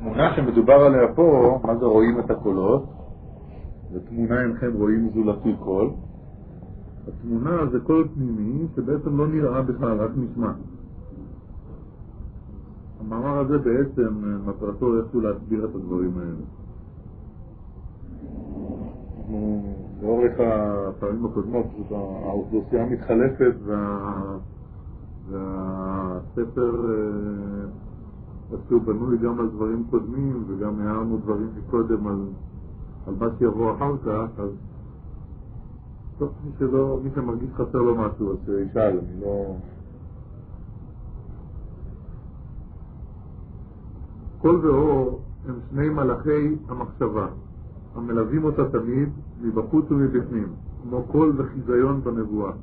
התמונה שמדובר עליה פה, מה זה רואים את הקולות? בתמונה אינכם רואים זולתי קול. התמונה זה קול פנימי שבעצם לא נראה בכלל, רק נשמע. המאמר הזה בעצם מטרתו איכשהו להסביר את הדברים האלה. לאורך הפעמים הקודמות האוכלוסייה מתחלפת והספר שהוא בנוי גם על דברים קודמים וגם הערנו דברים מקודם על מה שיבוא אחר כך. אז טוב, מי שמרגיש חסר לו משהו אז שישאל, אני לא... קול ואור הם שני מלאכי המחשבה המלווים אותה תמיד מבחוץ ומבפנים, כמו קול וחיזיון בנבואה.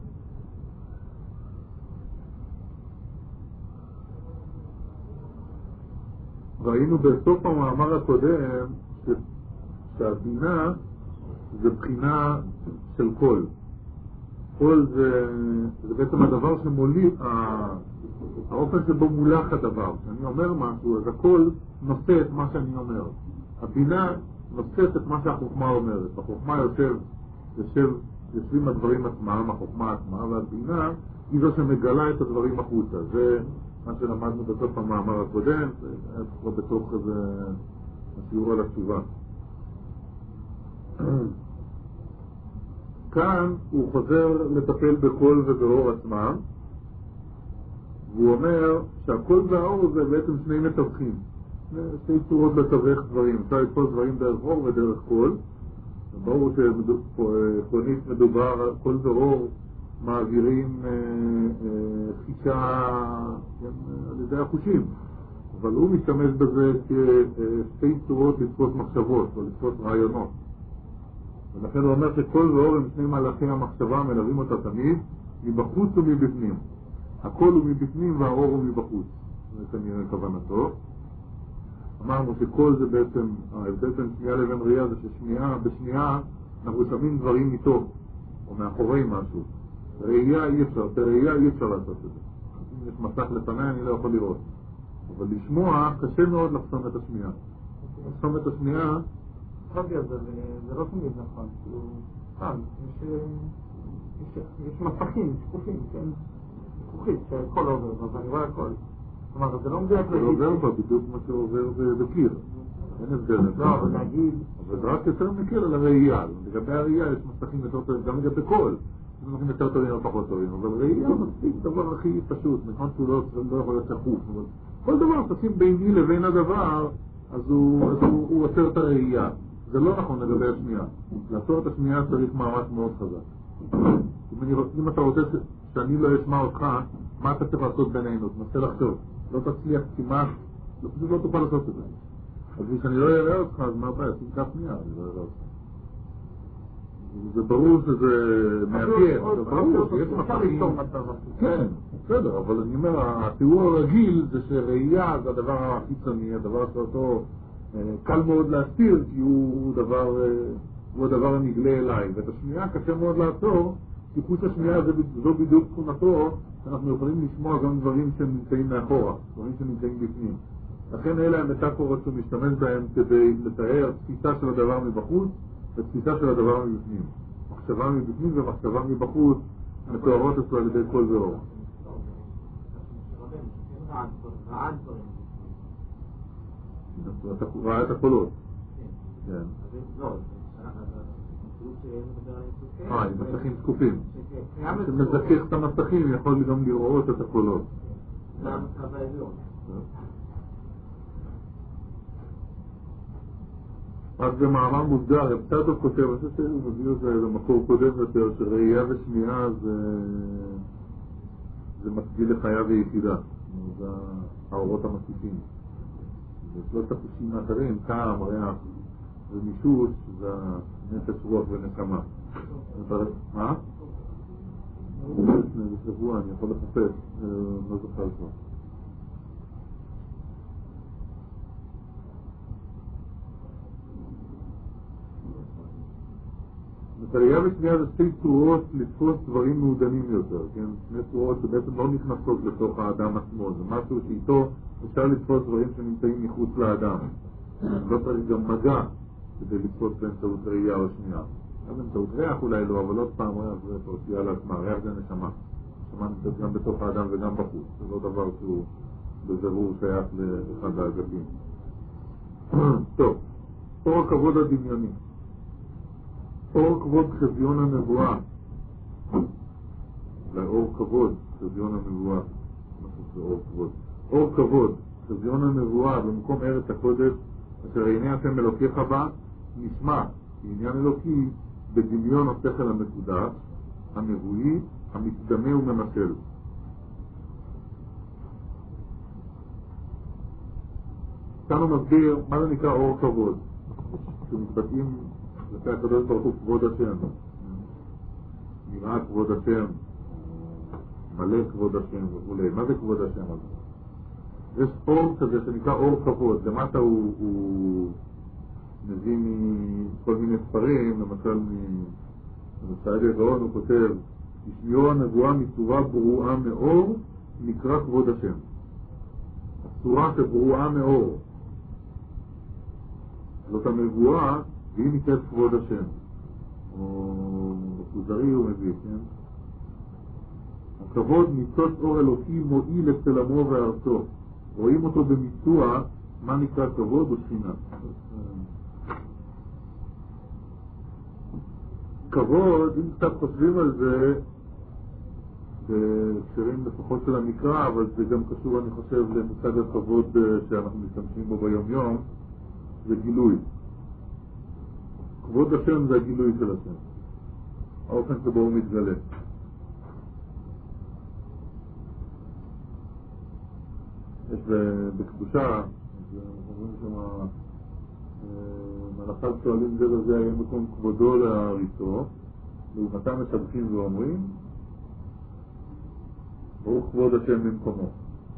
ראינו בסוף המאמר הקודם שהבינה זה בחינה של קול. קול זה בעצם הדבר שמוליד, האופן שבו מולך הדבר. כשאני אומר משהו, אז הקול נושא את מה שאני אומר. הבינה נושאת את מה שהחוכמה אומרת. החוכמה יושבים הדברים עצמם, החוכמה עצמה, והבינה היא זו שמגלה את הדברים החוצה. זה מה שלמדנו בסוף המאמר הקודם, זה היה כבר בתוך איזה השיעור על התשובה. כאן הוא חוזר לטפל בקול ובאור עצמם, והוא אומר שהקול והאור זה בעצם שני מתווכים, שתי צורות לתווך דברים. אפשר לתפוס דברים דרך אור ודרך קול. ברור שחונית מדובר, קול ואור מעבירים חישה על ידי החושים, אבל הוא משתמש בזה כשתי צורות לתפוס מחשבות או לתפוס רעיונות. ולכן הוא אומר שקול ואור הם שני מלאכי המחשבה מלווים אותה תמיד מבחוץ ומבפנים. הקול הוא מבפנים והאור הוא מבחוץ. זה כנראה כוונתו. אמרנו שקול זה בעצם, ההבדל בין שמיעה לבין ראייה זה ששמיעה, בשמיעה אנחנו שמים דברים מתוך או מאחורי משהו. ראייה אי אפשר, בראייה אי אפשר לעשות את זה. אם יש מסך לפני אני לא יכול לראות. אבל לשמוע קשה מאוד לחסום את השמיעה. לחסום את השמיעה זה לא תמיד נכון, יש מסכים, שקופים, כן? שקופית, שהכל עובר, אז אני רואה הכל. זאת אומרת, זה לא מדויק זה עובר פה בדיוק מה שעובר בקיר. אין הבדל. לא, אבל להגיד... אבל זה רק יותר מקיר על הראייה. לגבי הראייה יש מסכים יותר טובים, גם לגבי קול. יש מסכים יותר טובים או פחות טובים, אבל ראייה מספיק דבר הכי פשוט. נכון שהוא לא יכול להיות שחוף, אבל כל דבר תשים ביני לבין הדבר, אז הוא עוצר את הראייה. זה לא נכון לגבי השמיעה. לעצור את השמיעה צריך מאמץ מאוד חזק. אם אתה רוצה שאני לא אשמע אותך, מה אתה צריך לעשות בינינו? תנסה לחשוב. לא תצליח כמעט, פשוט לא תוכל לעשות את זה. אז כשאני לא אראה אותך, אז מה הבעיה? תמצא שמיעה, אני לא אראה אותך. זה ברור שזה מאפיין, זה ברור שיש מחכים. כן, בסדר, אבל אני אומר, התיאור הרגיל זה שראייה זה הדבר החיצוני, הדבר שאותו קל מאוד להסתיר, כי הוא הדבר הנגלה אליי, ואת השמיעה קשה מאוד לעצור, כי חוץ השמיעה זו בדיוק תכונתו, שאנחנו יכולים לשמוע גם דברים שנמצאים מאחורה, דברים שנמצאים בפנים. לכן אלה המטאפורות שהוא משתמש בהם כדי לתאר תפיסה של הדבר מבחוץ ותפיסה של הדבר מבפנים. מחשבה מבפנים ומחשבה מבחוץ מתוארות אצלו על ידי קול ואור. אתה ראה את הקולות. כן. עם מסכים שקופים. כשמזכך את המסכים יכול גם לראות את הקולות. זה המצב העליון. רק במאמר מוסגר, פטרטוב כותב, אני חושב שהוא מביא את זה למקור קודם יותר, שראייה ושמיעה זה מקביל לחיה ויחידה. זה האורות המקיפים. זה שלושת החושים האחרים, טעם, ריח ומישוש, זה נפש רוח ונקמה. מה? לפני שבוע אני יכול לחפש, לא זוכר כבר. הראייה בשנייה זה שתי צורות לתפוס דברים מעודנים יותר, כן? שני צורות שבעצם לא נכנסות לתוך האדם עצמו, זה משהו שאיתו אפשר לתפוס דברים שנמצאים מחוץ לאדם. לא צריך גם מגע כדי לתפוס באמצעות ראייה או שנייה. באמצעות ריח אולי לא, אבל עוד פעם ריח זה פרשייה לעצמה, ריח זה נשמה. נשמה נמצאת גם בתוך האדם וגם בחוץ, זה לא דבר שהוא בזרור שייך לאחד האגפים. טוב, אור הכבוד הדמיוני. אור כבוד חזיון הנבואה. אור כבוד חזיון הנבואה. אור כבוד. אור כבוד חזיון הנבואה במקום ארץ הקודש אשר עיני השם אלוקיך בה נשמע בעניין אלוקי בדמיון השכל המקודש הנבואי המתדמה וממשל. כאן הוא מסביר מה זה נקרא אור כבוד שמתבטאים לפי הקדוש ברוך הוא כבוד השם, נראה כבוד השם, מלא כבוד השם וכו'. מה זה כבוד השם הזה? יש אור כזה שנקרא אור כבוד. למטה הוא מביא מכל מיני ספרים, למשל מסעד הגאון הוא כותב תשמיעו הנבואה מצורה ברואה מאור נקרא כבוד השם. הצורה שברואה מאור זאת הנבואה והיא נקראת כבוד השם. או כוזרי הוא מביא, כן? הכבוד ניצוץ אור אלוקי מועיל אצל עמו וארצו. רואים אותו במיצוע, מה נקרא כבוד ושכינה. כבוד, אם קצת חושבים על זה, בקשרים לפחות של המקרא, אבל זה גם קשור, אני חושב, למושג הכבוד שאנחנו משתמשים בו ביום יום, זה גילוי. כבוד השם זה הגילוי של השם. האופן שבו הוא מתגלה. יש בקדושה, אומרים שם, מלאכיו שואלים זה וזה היה מקום כבודו להריסו, לעומתם משבחים ואומרים, ברוך כבוד השם במקומו.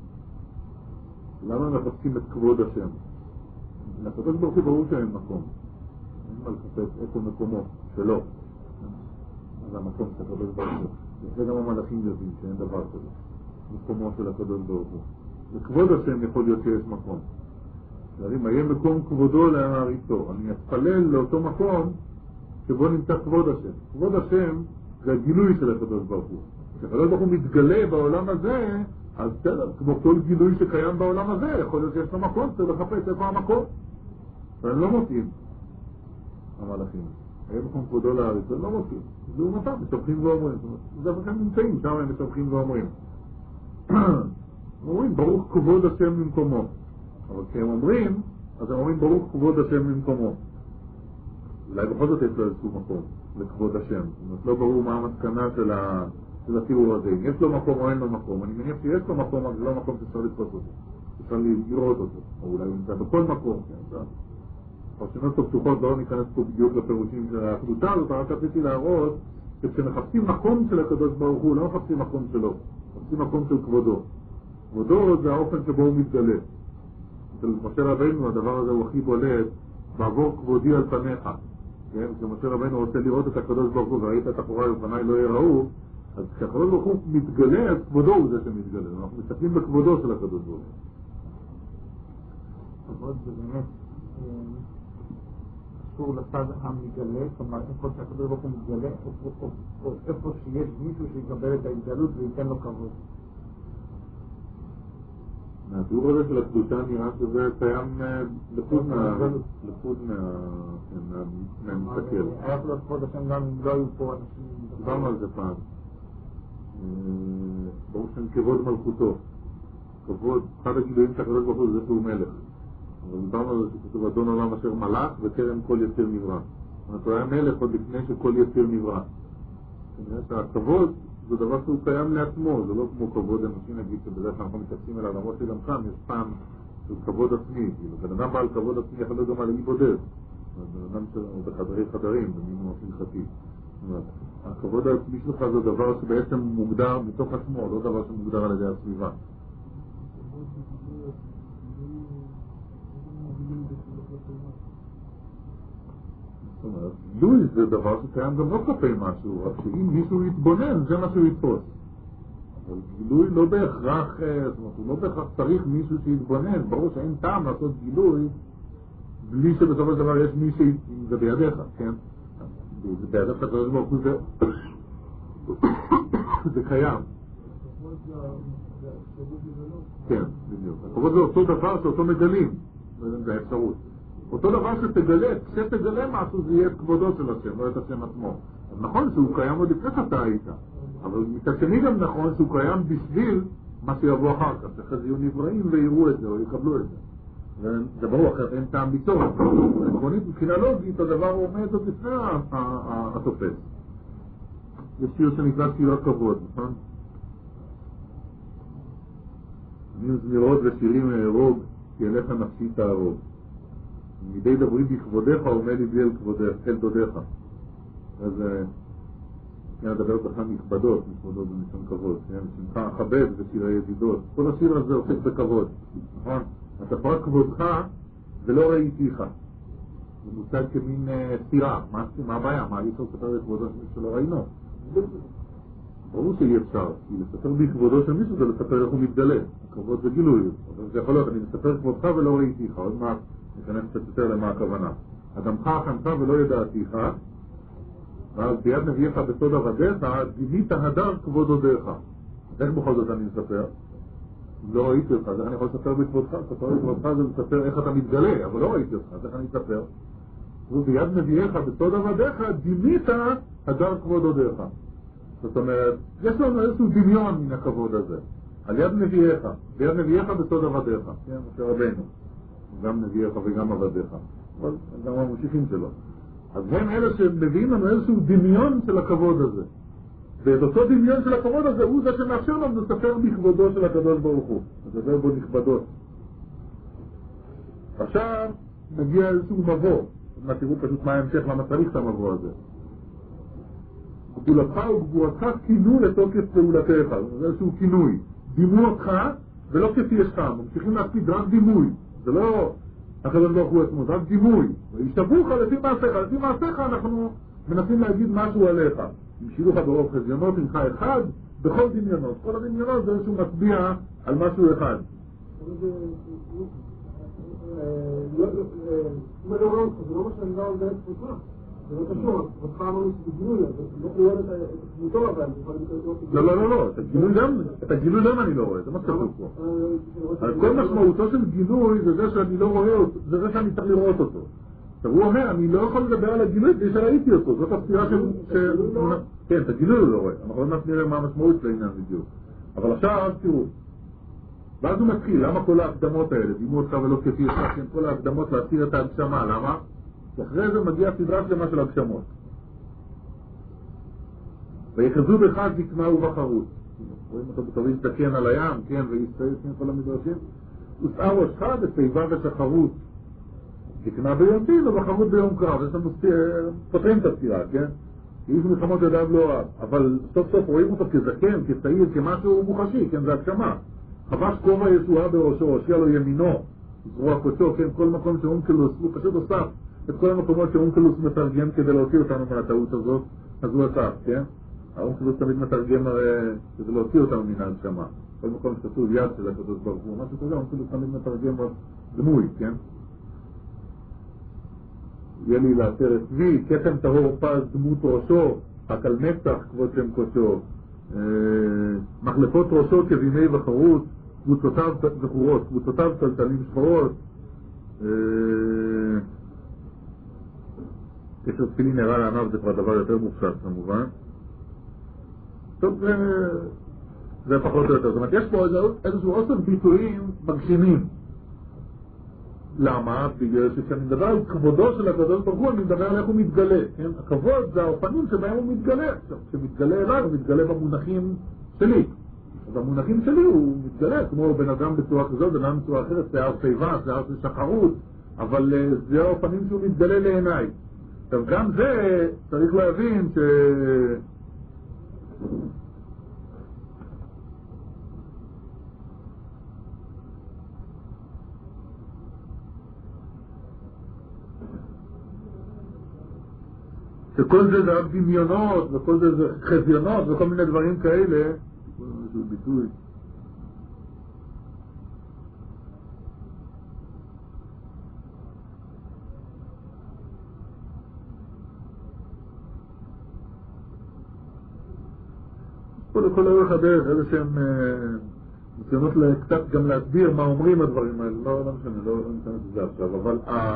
למה מחפשים את כבוד השם? לקדוש ברוך הוא ברור שאין מקום. אין מה לחפש איפה מקומו שלו. זה המקום של הקדוש ברוך הוא. זה גם המלאכים יודעים שאין דבר כזה. מקומו של הקדוש ברוך הוא. לכבוד השם יכול להיות שיש מקום. אם יהיה מקום כבודו להריסו, אני אתפלל לאותו מקום שבו נמצא כבוד השם. כבוד השם זה הגילוי של הקדוש ברוך הוא. כשהקדוש ברוך הוא מתגלה בעולם הזה, אז כמו כל גילוי שקיים בעולם הזה, יכול להיות שיש לו מקום, צריך לחפש איפה המקום. והם לא מוצאים, המלאכים. היה מקום כבודו להריסו, הם לא מוצאים. זהו מצב, משבחים ואומרים. זה לכם נמצאים, שם הם משבחים ואומרים. אומרים, ברוך כבוד השם ממקומו. אבל כשהם אומרים, אז הם אומרים, ברוך כבוד השם ממקומו. אולי בכל זאת יש לו איזשהו מקום לכבוד השם. זאת אומרת, לא ברור מה המסקנה של התיאור הזה. אם יש לו מקום או אין לו מקום. אני מניח שיש לו מקום, אבל זה לא מקום שאפשר לתפוס אותו. אפשר לראות אותו. או אולי הוא נמצא בכל מקום. פרשנות פתוחות, לא ניכנס פה בדיוק לפירושים של האחדותה הזאת, רק רציתי להראות שכשמחפשים מקום של הקדוש ברוך הוא, לא מחפשים מקום שלו. מחפשים מקום של כבודו. כבודו זה האופן שבו הוא מתגלה. של משה רבינו, הדבר הזה הוא הכי בולט, בעבור כבודי על פניך. כן? כשמשה רבינו רוצה לראות את הקדוש ברוך הוא, וראית את אחוריי ופניי לא יראו, אז כשהקדוש ברוך הוא מתגלה, אז כבודו הוא זה שמתגלה. אנחנו מסתכלים בכבודו של הקדוש ברוך הוא. כבוד זה באמת קשור לצד המתגלה, כלומר איפה שהקדוש ברוך הוא מתגלה, או איפה שיש מישהו שיקבל את ההתגלות וייתן לו כבוד. מהתיאור הזה של הקדושה נראה שזה קיים לחוד מהמסתכל. היה יכול להיות כבוד השם גם אם לא היו פה אנשים. דיברנו על זה פעם. ברור שם כבוד מלכותו. כבוד, אחד הגילויים שהקדוש ברוך הוא זה שהוא מלך. אבל דיברנו על זה שכתוב אדון עולם אשר מלך וטרם כל יציר נברא. זאת אומרת, הוא היה מלך עוד לפני שכל יציר נברא. כנראה שהכבוד זה דבר שהוא קיים לעצמו, זה לא כמו כבוד אנושי נגיד שבדרך כלל אנחנו מתייחסים אליו, למרות שגם כאן יש פעם של כבוד עצמי, כאילו בן אדם בעל כבוד עצמי יכול להיות גם על אי בודד, בן אדם שלנו בחדרי חדרים, במינו הלכתי. הכבוד העצמי שלך זה דבר שבעצם מוגדר מתוך עצמו, לא דבר שמוגדר על ידי הסביבה. זאת אומרת, גילוי זה דבר שקיים גם לא כלפי משהו, רק שאם מישהו יתבונן, זה מה שהוא יתפוס. אבל גילוי לא בהכרח, זאת אומרת, הוא לא בהכרח צריך מישהו שיתבונן, ברור שאין טעם לעשות גילוי בלי שבסופו של דבר יש מי זה בידיך, כן? זה בידיך, אתה יודע, זה קיים. כן, בדיוק. הכבוד זה אותו דבר שאותו מגלים, זה האפשרות. אותו דבר כשתגלה משהו זה יהיה את כבודו של השם, לא את השם עצמו. אז נכון שהוא קיים עוד לפני שאתה היית, אבל מצד שני גם נכון שהוא קיים בשביל מה שיבוא אחר כך, שחז יהיו נבראים ויראו את זה או יקבלו את זה. זה ברור, אחרת אין טעם ליצור. עקרונית מבחינה לוגית הדבר עומד עוד לפני התופס. יש שיר שנקרא שיר הכבוד, נכון? אני זמירות ושירים אהרוג, כי אליך נפשי תהרוג. מדי דברי בכבודך עומד לי אל כבודך, אל דודיך. אז אני אדבר בך נכבדות, נכבדות במשום כבוד, שמך הכבד ושירי ידידות. כל השיר הזה עוסק בכבוד, נכון? אתה פרק כבודך ולא ראיתיך. זה מוצג כמין סתירה. מה הבעיה? מה אי אפשר לספר בכבודו שלא ראינו? ברור שאי אפשר, כי לספר בכבודו של מישהו זה לספר איך הוא מתגלה. הכבוד זה גילוי, אבל זה יכול להיות, אני מספר כבודך ולא ראיתיך. עוד מעט נכנס קצת יותר למה הכוונה. אדמך חנך ולא ידעתיך, ואז ביד נביאך בסוד עבדיך, דימית הדר כבוד עודיך. איך בכל זאת אני מספר? לא ראיתי אותך, אז איך אני יכול לספר בכבודך? לספר בכבודך זה לספר איך אתה מתגלה, אבל לא ראיתי אותך, אז איך אני אספר? וביד נביאך בסוד עבדיך, דימית הדר כבוד עודיך. זאת אומרת, יש לנו איזשהו דמיון מן הכבוד הזה. על יד נביאך, ביד נביאך בסוד עבדיך, כן, משה רבנו. גם נביאך וגם עבדיך, אבל גם הממשיכים שלו. אז הם אלה שמביאים לנו איזשהו דמיון של הכבוד הזה. ואת אותו דמיון של הכבוד הזה הוא זה שמאפשר לנו לספר בכבודו של הקדוש ברוך הוא. לדבר בו נכבדות. עכשיו נגיע איזשהו מבוא. תראו פשוט מה ההמשך, למה צריך את המבוא הזה. גבולתך וגבורתך כינו לתוקף פעולתך. זה איזשהו כינוי. דימו אותך ולא כפי יש לך. ממשיכים להקפיד רק דימוי. זה לא הקדוש ברוך הוא עצמו, זה רק דימוי. וישתבוך לפי מעשיך. לפי מעשיך אנחנו מנסים להגיד משהו עליך. המשילו לך ברוב חזיונות, אינך אחד, בכל דמיונות. כל הדמיונות זה איזשהו מצביע על משהו אחד. אם אני רואה אותך, זה לא מה שאני לא יודע את עצמך. זה לא קשור, אותך אמרנו שזה גילוי, לא רואה את דמותו אבל. לא, את הגילוי גם אני לא רואה, זה מה שכתוב פה. כל משמעותו של גילוי זה זה שאני לא רואה אותו, זה זה שאני צריך לראות אותו. הוא אומר, אני לא יכול לדבר על הגילוי כדי שראיתי אותו, זאת הסתירה כן, את הגילוי הוא לא רואה, אנחנו לא נראה מה המשמעות לעניין בדיוק. אבל עכשיו, תראו, ואז הוא מתחיל, למה כל ההקדמות האלה, דימו אותך ולא כפי יש לכם, כל ההקדמות להסתיר את ההגשמה, למה? כי אחרי זה מגיע סדרה שלמה של הגשמות. ויחזו בך זקנה ובחרות. רואים אותו בטובים תקן על הים, כן, ויסתעיר כל המדרשים. ושאר ראשך בשיבה ושחרות. זקנה ביום דין ובחרות ביום קרב. יש לנו פותרים את הסתירה, כן? כי איש מלחמות ידיו לא אוהב. אבל סוף סוף רואים אותו כזקן, כצעיר, כמשהו מוחשי, כן, זה הגשמה. חבש כובע ישועה בראשו, הושיע לו ימינו, זרוע קודשו, כן, כל מקום שאונקלוס, הוא פשוט אוסף את כל המקומות שאונקלוס מתרגם כדי להוציא אותנו מהטעות הזאת, אז הוא אסף, כן? האונקלוס תמיד מתרגם כדי להוציא אותנו מן ההגשמה. כל מקום שכתוב יד של הקדוש ברוך הוא, משהו כזה, האונקלוס תמיד מתרגם דמוי, כן? יהיה לי לאתר את צבי, כתם טהור פז דמות ראשו, רק על מצח כבוד שם קודשו, מחלפות ראשו כבימי בחרות, קבוצותיו זכורות, קבוצותיו טלטלים שחורות, קשר תפילין נראה לענב זה כבר דבר יותר מופשט כמובן. טוב, זה פחות או יותר. זאת אומרת, יש פה איזשהו אוסף ביטויים מגשימים. למה? בגלל שכשאני מדבר על כבודו של הקדוש ברוך הוא, אני מדבר על איך הוא מתגלה. כן? הכבוד זה האופנים שבהם הוא מתגלה. כשמתגלה אליי, הוא מתגלה במונחים שלי. במונחים שלי הוא מתגלה, כמו בן אדם בצורה כזאת, בן אדם בצורה אחרת, שיער שיבה, שיער של שחרות, אבל זה האופנים שהוא מתגלה לעיניי. עכשיו גם זה צריך להבין ש... שכל זה רק דמיונות, וכל זה חזיונות, וכל מיני דברים כאלה, איזשהו ביטוי. פה לכל אורך הדרך, איזה שהם ניסיונות קצת גם להסביר מה אומרים הדברים האלה, לא משנה, לא ניתן את זה עכשיו, אבל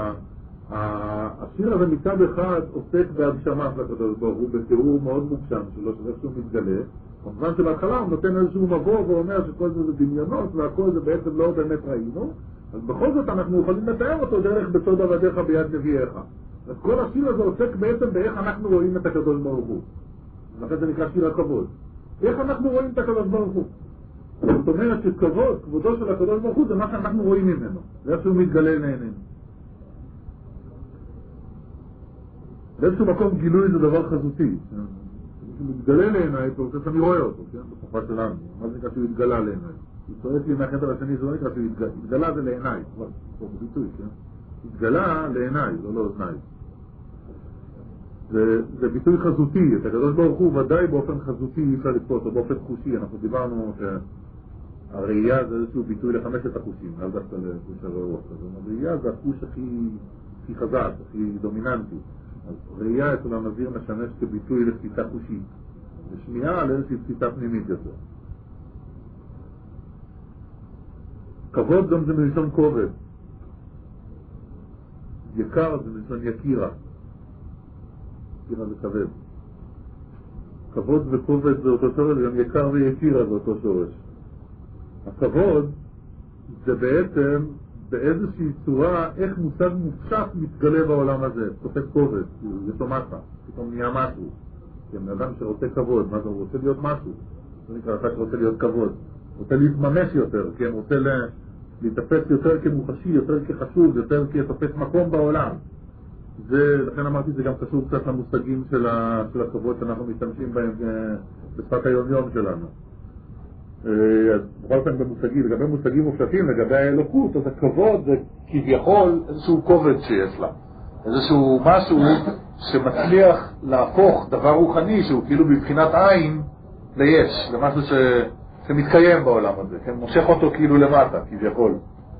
השיר הזה מצד אחד עוסק בהגשמה של הקדוש ברוך הוא, בתיאור מאוד מוגשם שלו, שזה שהוא מתגלה. כמובן שבהתחלה הוא נותן איזשהו מבוא ואומר שכל זה דמיונות והכל זה בעצם לא באמת ראינו, אז בכל זאת אנחנו יכולים לתאר אותו דרך בסוד עבדיך ביד נביאיך. אז כל השיר הזה עוסק בעצם באיך אנחנו רואים את הקדוש ברוך הוא. לכן זה נקרא שיר הכבוד. איך אנחנו רואים את הקדוש ברוך הוא? זאת אומרת שכבוד, כבודו של הקדוש ברוך הוא זה מה שאנחנו רואים ממנו, זה איך שהוא מתגלה לעינינו. באיזשהו מקום גילוי זה דבר חזותי. כשהוא מתגלה לעיניי, אתה רוצה שאני רואה אותו, כן? בחופה שלנו. מה זה נקרא שהוא התגלה לעיניי? הוא צועק לי מהחדר השני, זה לא נקרא שהוא התגלה זה לעיניי. זה ביטוי, כן? התגלה לעיניי, לא לאוזניי. זה ביטוי חזותי. את הקדוש ברוך הוא ודאי באופן חזותי אי אפשר לתפוס אותו, באופן חושי. אנחנו דיברנו שהראייה זה איזשהו ביטוי לחמשת החושים, לא דווקא לחוש הרוח. הראייה זה החוש הכי חזק, הכי דומיננטי. אז ראייה אצל הנביא משמש כביטוי לתפיסה חושית, ושמיעה לאיזושהי תפיסה פנימית יותר. כבוד גם זה מלשון כובד. יקר זה מלשון יקירה. יקירה זה כבד. כבוד וכובד זה אותו שורש, גם יקר ויקירה זה אותו שורש. הכבוד זה בעצם באיזושהי צורה איך מושג מופשט מתגלה בעולם הזה, תופס כובד, יש לו מסה, פתאום נהיה משהו. כן, אדם שרוצה כבוד, מה זה? הוא רוצה להיות משהו. זה נקרא אתה שרוצה להיות כבוד. רוצה להתממש יותר, כן, רוצה להתאפס יותר כמוחשי, יותר כחשוב, יותר כתופס מקום בעולם. לכן אמרתי, זה גם קשור קצת למושגים של הכבוד שאנחנו משתמשים בהם בשפת היום-יום שלנו. אז בכל פעם במושגים, לגבי מושגים מופשטים, לגבי האלוקות, אז הכבוד זה כביכול איזשהו כובד שיש לה. איזשהו משהו שמצליח להפוך דבר רוחני שהוא כאילו בבחינת עין ליש, למשהו שמתקיים בעולם הזה, כן? מושך אותו כאילו למטה, כביכול.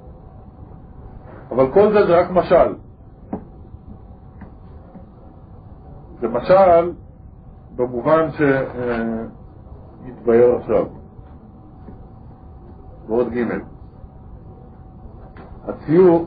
אבל כל זה רק משל. זה משל במובן שיתבהר עכשיו. ועוד ג' הציור,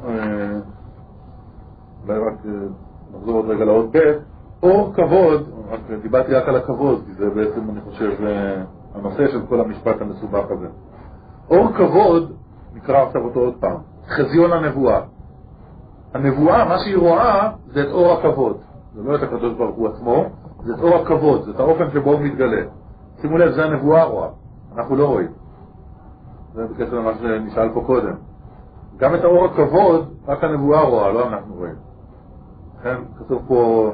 אולי רק נחזור עוד רגע לעוד ב', אור כבוד, רק דיברתי רק על הכבוד, כי זה בעצם אני חושב הנושא של כל המשפט המסובך הזה. אור כבוד, נקרא עכשיו אותו עוד פעם, חזיון הנבואה. הנבואה, מה שהיא רואה, זה את אור הכבוד. זה לא את הקדוש ברוך הוא עצמו, זה את אור הכבוד, זה את האופן שבו הוא מתגלה. שימו לב, זה הנבואה רואה, אנחנו לא רואים. זה בקשר למה שנשאל פה קודם. גם את האור הכבוד, רק הנבואה רואה, לא אנחנו רואים. לכן כתוב פה,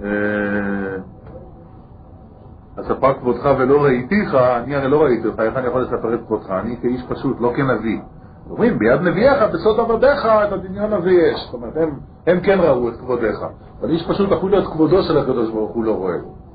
אספר כבודך ולא ראיתיך, אני הרי לא ראיתי אותך, איך אני יכול לספר את כבודך? אני כאיש פשוט, לא כנביא. אומרים, ביד נביאיך, בסוד עבדיך, את הדמיון הזה יש. זאת אומרת, הם כן ראו את כבודיך. אבל איש פשוט, אפילו את כבודו של הקדוש ברוך הוא לא רואה.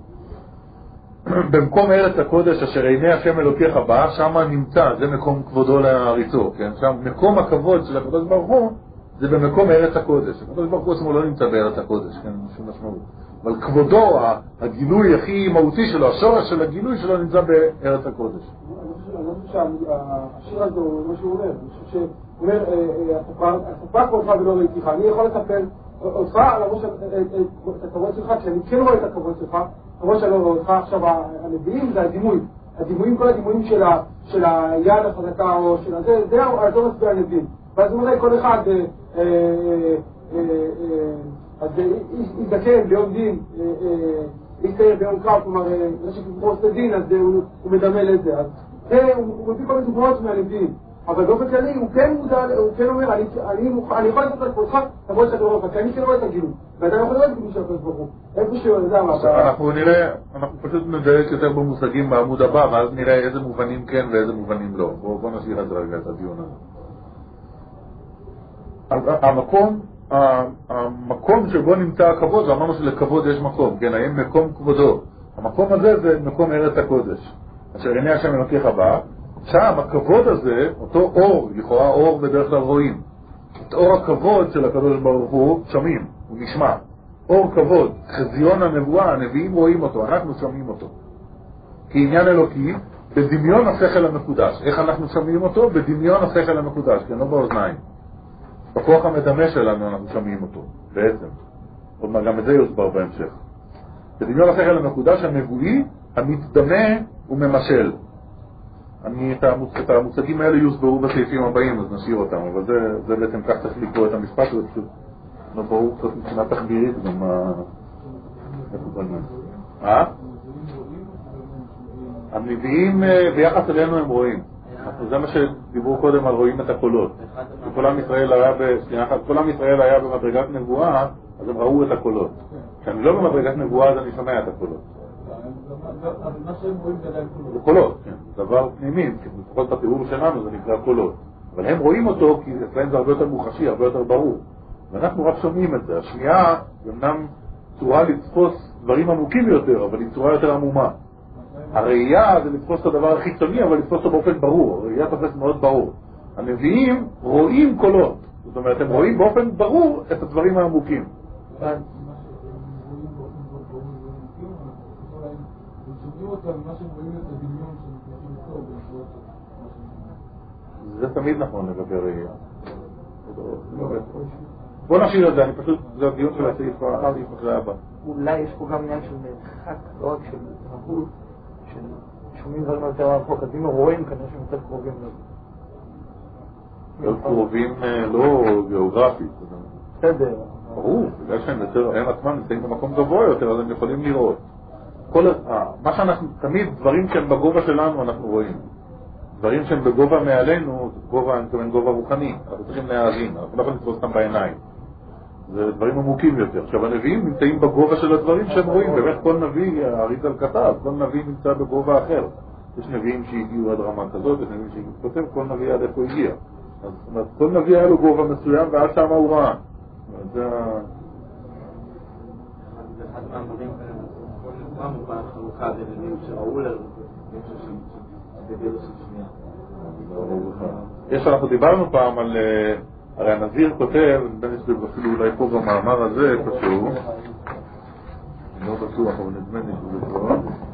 במקום ארץ הקודש אשר עיני השם אלוקיך בא, שם נמצא, זה מקום כבודו להריצו, כן? שם מקום הכבוד של הקדוש ברוך הוא, זה במקום ארץ הקודש. הקדוש ברוך הוא עצמו לא נמצא בארץ הקודש, כן? משום משמעות. אבל כבודו, הגילוי הכי מהותי שלו, השורש של הגילוי שלו נמצא בארץ הקודש. אני חושב שהשיר הזה הוא מה שהוא אומר, אני חושב שהוא אומר, אספר כבודך ולא ראיתיך, אני יכול לספר אותך, למרות את הכבוד שלך, כשאני כן רואה את הכבוד שלך, למרות שאני לא רואה אותך. עכשיו הנביאים זה הדימויים, כל הדימויים של היד החזקה או של הזה, זה מסביר הנביאים. ואז הוא אומר כל אחד, אז יזדקן ביום דין, יזדקן ביום קרב, כלומר, נשק פרוס לדין, אז הוא מדמה לזה. אז הוא מביא כל מיני דוגמאות מהנביאים. אבל באופן כללי הוא כן מודע, הוא כן אומר, אני יכול לתת לך אותך, למרות שאתה לא רואה, כי אני כן רואה את הגילוי. ואתה לא יכול לראות את גילוי של הקדוש ברוך הוא. איפה שהוא יודע מה אתה... אנחנו פשוט נדייק יותר במושגים בעמוד הבא, ואז נראה איזה מובנים כן ואיזה מובנים לא. בואו נשאיר את רגע את הדיון הזה. המקום המקום שבו נמצא הכבוד, ואמרנו שלכבוד יש מקום, כן, האם מקום כבודו. המקום הזה זה מקום ארץ הקודש. אשר עיני השם אלוקיך בא, שם הכבוד הזה, אותו אור, לכאורה אור בדרך כלל רואים. את אור הכבוד של הקדוש ברוך הוא שומעים, הוא נשמע. אור כבוד, חזיון הנבואה, הנביאים רואים אותו, אנחנו שומעים אותו. כי עניין אלוקי, בדמיון השכל המקודש. איך אנחנו שומעים אותו? בדמיון השכל המקודש, כן, לא באוזניים. בכוח המדמה שלנו אנחנו שומעים אותו, בעצם. עוד מה, גם את זה יוסבר בהמשך. בדמיון השכל המקודש הנבואי, המתדמה וממשל. את המושגים האלה יוסברו בסעיפים הבאים, אז נשאיר אותם, אבל זה בעצם כך צריך לקרוא את המשפט, וזה פשוט לא ברור קצת מבחינה תחבירית גם הנביאים ביחס אלינו הם רואים. זה מה שדיברו קודם על רואים את הקולות. כל עם ישראל היה במדרגת נבואה, אז הם ראו את הקולות. כשאני לא במדרגת נבואה, אז אני שומע את הקולות. אבל מה שהם רואים זה זה קולות, כן. דבר פנימי, לפחות בתיאור שלנו זה נקרא קולות. אבל הם רואים אותו כי אצלם זה הרבה יותר מוחשי, הרבה יותר ברור. ואנחנו רק שומעים את זה. השמיעה היא אמנם צורה לתפוס דברים עמוקים יותר, אבל היא צורה יותר עמומה. הראייה זה לתפוס את הדבר הכי חיצוני, אבל לתפוס אותו באופן ברור. הראייה תופס מאוד ברור. הנביאים רואים קולות. זאת אומרת, הם רואים באופן ברור את הדברים העמוקים. זה תמיד נכון לגבי ראייה. בוא נשאיר את זה, אני פשוט, זה הדיון של הסעיף הבא. אולי יש פה גם עניין של מרחק, לא רק של התרבות, של שומעים דברים יותר רחוק, אז אם רואים כנראה שהם יותר קרובים לזה. יותר קרובים לא גיאוגרפית. בסדר. ברור, בגלל שהם עצמם נמצאים במקום גבוה יותר, אז הם יכולים לראות. מה שאנחנו, תמיד דברים שהם בגובה שלנו אנחנו רואים. דברים שהם בגובה מעלינו, גובה רוחני, אנחנו צריכים להאזין, אנחנו לא יכולים לתפוס אותם בעיניים. זה דברים עמוקים יותר. עכשיו הנביאים נמצאים בגובה של הדברים שהם רואים, באמת כל נביא, האריזל כתב, כל נביא נמצא בגובה אחר. יש נביאים שהגיעו עד רמה כזאת, יש נביאים שכותב, כל נביא עד איפה הגיע. אז כל נביא היה לו גובה מסוים ועד שם הוא ראה. זה אחד מהדברים כל פעם הוא בחלוקה לנביאים שראו להם, אנחנו דיברנו פעם על, הרי הנזיר כותב, אפילו אולי פה במאמר הזה איפשהו, אני לא בטוח אבל נדמה לי שזה פה,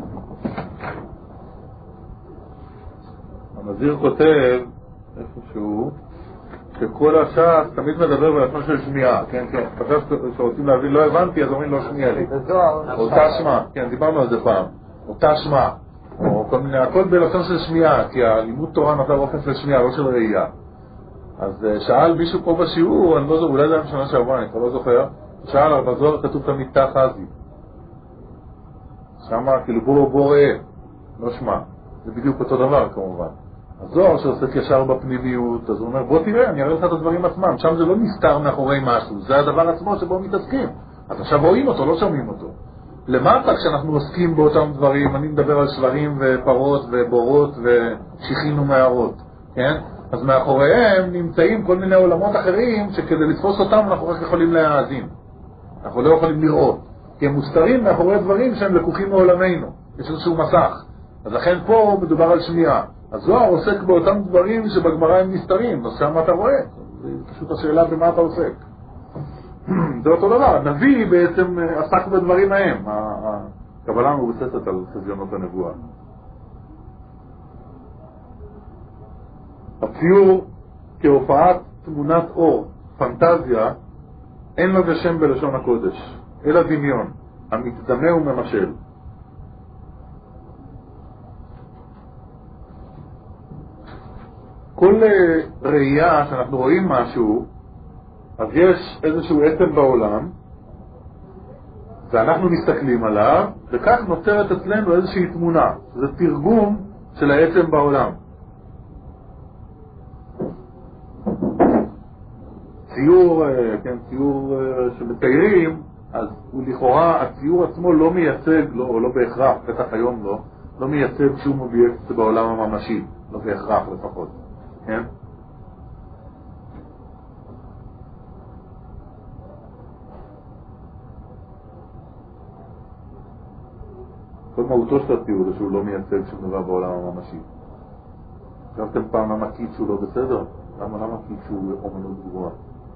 הנזיר כותב איפשהו שכל הש"ס תמיד מדבר בלשון של שמיעה, כן, כן, חשב שרוצים להבין, לא הבנתי, אז אומרים לא שמיע לי, אותה שמה, כן, דיברנו על זה פעם, אותה שמה, או כל מיני, הכל בלשון של שמיעה, כי הלימוד תורה נותן אופן של שמיעה, לא של ראייה. אז שאל מישהו פה בשיעור, אני לא זוכר, אולי זה היה משנה שעברה, אני כבר לא זוכר, שאל, אבל בזוהר כתוב תמיד תא חזי. שמה, כאילו בוא ראה, לא שמע. זה בדיוק אותו דבר כמובן. הזוהר שעוסק ישר בפנימיות, אז הוא אומר, בוא תראה, אני אראה לך את הדברים עצמם. שם זה לא נסתר מאחורי משהו, זה הדבר עצמו שבו מתעסקים. אז עכשיו רואים אותו, לא שומעים אותו. למטה כשאנחנו עוסקים באותם דברים, אני מדבר על שברים ופרות ובורות ושיחין ומערות, כן? אז מאחוריהם נמצאים כל מיני עולמות אחרים שכדי לתפוס אותם אנחנו רק יכולים להאזין. אנחנו לא יכולים לראות, כי הם מוסתרים מאחורי דברים שהם לקוחים מעולמנו. יש איזשהו מסך. אז לכן פה מדובר על שמיעה. הזוהר עוסק באותם דברים שבגמרא הם נסתרים, אז שם אתה רואה. זה פשוט השאלה במה אתה עוסק. זה אותו דבר, הנביא בעצם עסק בדברים ההם, הקבלה מבוססת על חזיונות הנבואה. הציור כהופעת תמונת אור, פנטזיה, אין לזה שם בלשון הקודש, אלא דמיון, המתדמה וממשל. כל ראייה שאנחנו רואים משהו, אז יש איזשהו עצם בעולם, ואנחנו מסתכלים עליו, וכך נוצרת אצלנו איזושהי תמונה. זה תרגום של העצם בעולם. ציור, כן, ציור שמתיירים, אז הוא לכאורה, הציור עצמו לא מייצג, או לא בהכרח, בטח היום לא מייצג שום אובייקט בעולם הממשי, לא בהכרח לפחות. כן? כל מהותו של הציור זה שהוא לא מייצג שום דבר בעולם הממשי. חשבתם פעם למה קיץ' הוא לא בסדר? למה קיץ' הוא אומנות גבוהה?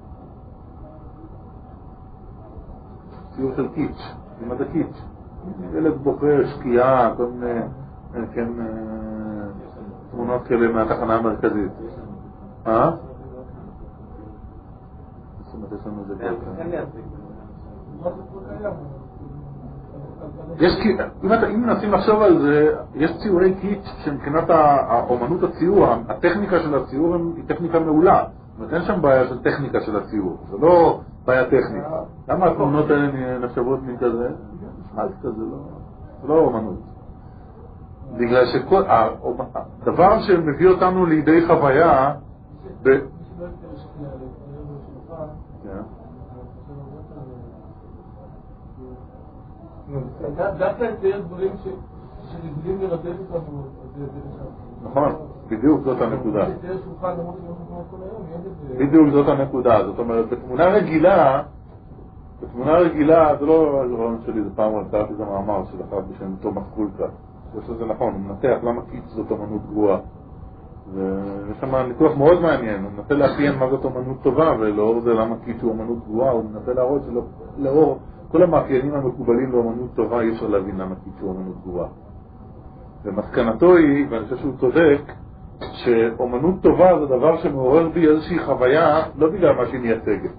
ציור של קיץ', מה זה קיץ'? ילד בוחר, שקיעה, כל מיני, כן, תמונות כאלה מהתחנה המרכזית. זאת אומרת, יש לנו את זה כאן. אם מנסים לחשוב על זה, יש ציורי קיץ' שמבחינת האומנות הציור, הטכניקה של הציור היא טכניקה מעולה. זאת אומרת, אין שם בעיה של טכניקה של הציור, זה לא בעיה טכנית. למה התמונות האלה נחשבות מכזה? נשמעת כזה, זה לא אומנות. בגלל שכל, הדבר שמביא אותנו לידי חוויה, דווקא לצייר דברים שרגילים לרדף אותנו. נכון, בדיוק זאת הנקודה. בדיוק זאת הנקודה. זאת אומרת, בתמונה רגילה, זה לא הרעיון שלי, זה פעם קראתי את המאמר של אחד בשם תומאס קולקה. זה נכון, הוא מנתח למה קיץ' זאת אומנות גבוהה. ויש שם ניתוח מאוד מעניין, הוא מנסה לאפיין מה זאת אומנות טובה, ולאור זה למה קיץ' הוא אומנות גבוהה, הוא מנסה להראות שלאור כל המאפיינים המקובלים באומנות טובה אי אפשר להבין למה קיץ' הוא אומנות גבוהה. ומסקנתו היא, ואני חושב שהוא צודק, שאומנות טובה זה דבר שמעורר בי איזושהי חוויה, לא בגלל מה שהיא מייצגת.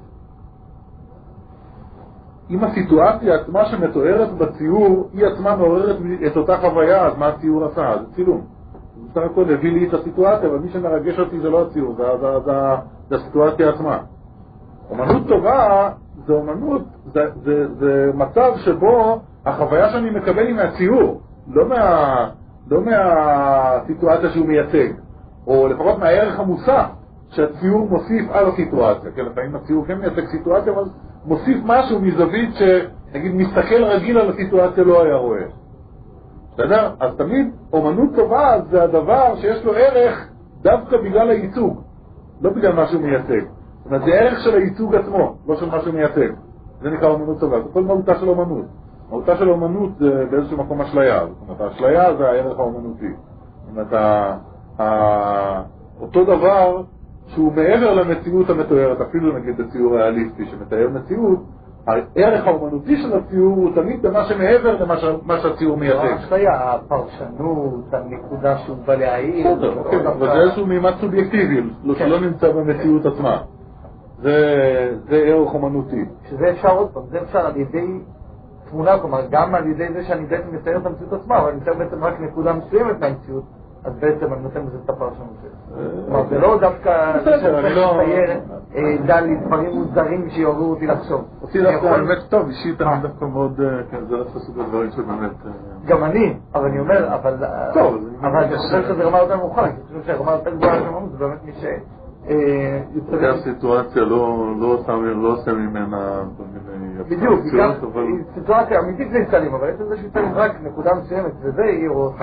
אם הסיטואציה עצמה שמתוארת בציור, היא עצמה מעוררת את אותה חוויה, אז מה הציור עשה? זה צילום. בסך הכל הביא לי את הסיטואציה, אבל מי שמרגש אותי זה לא הציור, זה הסיטואציה עצמה. אומנות טובה זה אומנות, זה מצב שבו החוויה שאני מקבל היא מהציור, לא מהסיטואציה שהוא מייצג, או לפחות מהערך המוסף שהציור מוסיף על הסיטואציה. כן, לפעמים הציור כן מייצג סיטואציה, אבל מוסיף משהו מזווית שנגיד מסתכל רגיל על הסיטואציה לא היה רואה. בסדר? אז תמיד אומנות טובה זה הדבר שיש לו ערך דווקא בגלל הייצוג, לא בגלל מה שהוא מייצג. זאת אומרת, זה ערך של הייצוג עצמו, לא של מה שהוא מייצג. זה נקרא אומנות טובה. זה כל מהותה של אומנות. מהותה של אומנות זה באיזשהו מקום אשליה. זאת אומרת, האשליה זה הערך האומנותי. זאת אומרת, אותו דבר שהוא מעבר למציאות המתוארת, אפילו נגיד בציור ריאליסטי שמתאר מציאות, הערך האומנותי של הציור הוא תמיד במה שמעבר למה שהציור מייצג. האשליה, הפרשנות, הנקודה שהוא בא להעיר. אבל זה איזשהו מימד סובייקטיבי, שלא נמצא במציאות עצמה. זה ערך אומנותי. שזה אפשר עוד פעם, זה אפשר על ידי תמונה, כלומר גם על ידי זה שאני בעצם מצייר את המציאות עצמה, אבל אני מצייר בעצם רק נקודה מסוימת מהמציאות, אז בעצם אני נותן בזה את הפרשנות שלי. כלומר זה לא דווקא לצייר דלי דברים מוזרים שיעוררו אותי לחשוב. אותי דווקא באמת טוב, אישית אני דווקא מאוד, זה לא סוג הדברים שבאמת... גם אני, אבל אני אומר, אבל אני חושב שזה רמה יותר מאוחר, אני חושב שהרמה יותר גבוהה שמונות, זה באמת מי ש... זה הסיטואציה לא עושה ממנה בדיוק, היא סיטואציה אמיתית להצטלים, אבל יש איזושהי צלים רק נקודה מסוימת וזה יראו אותך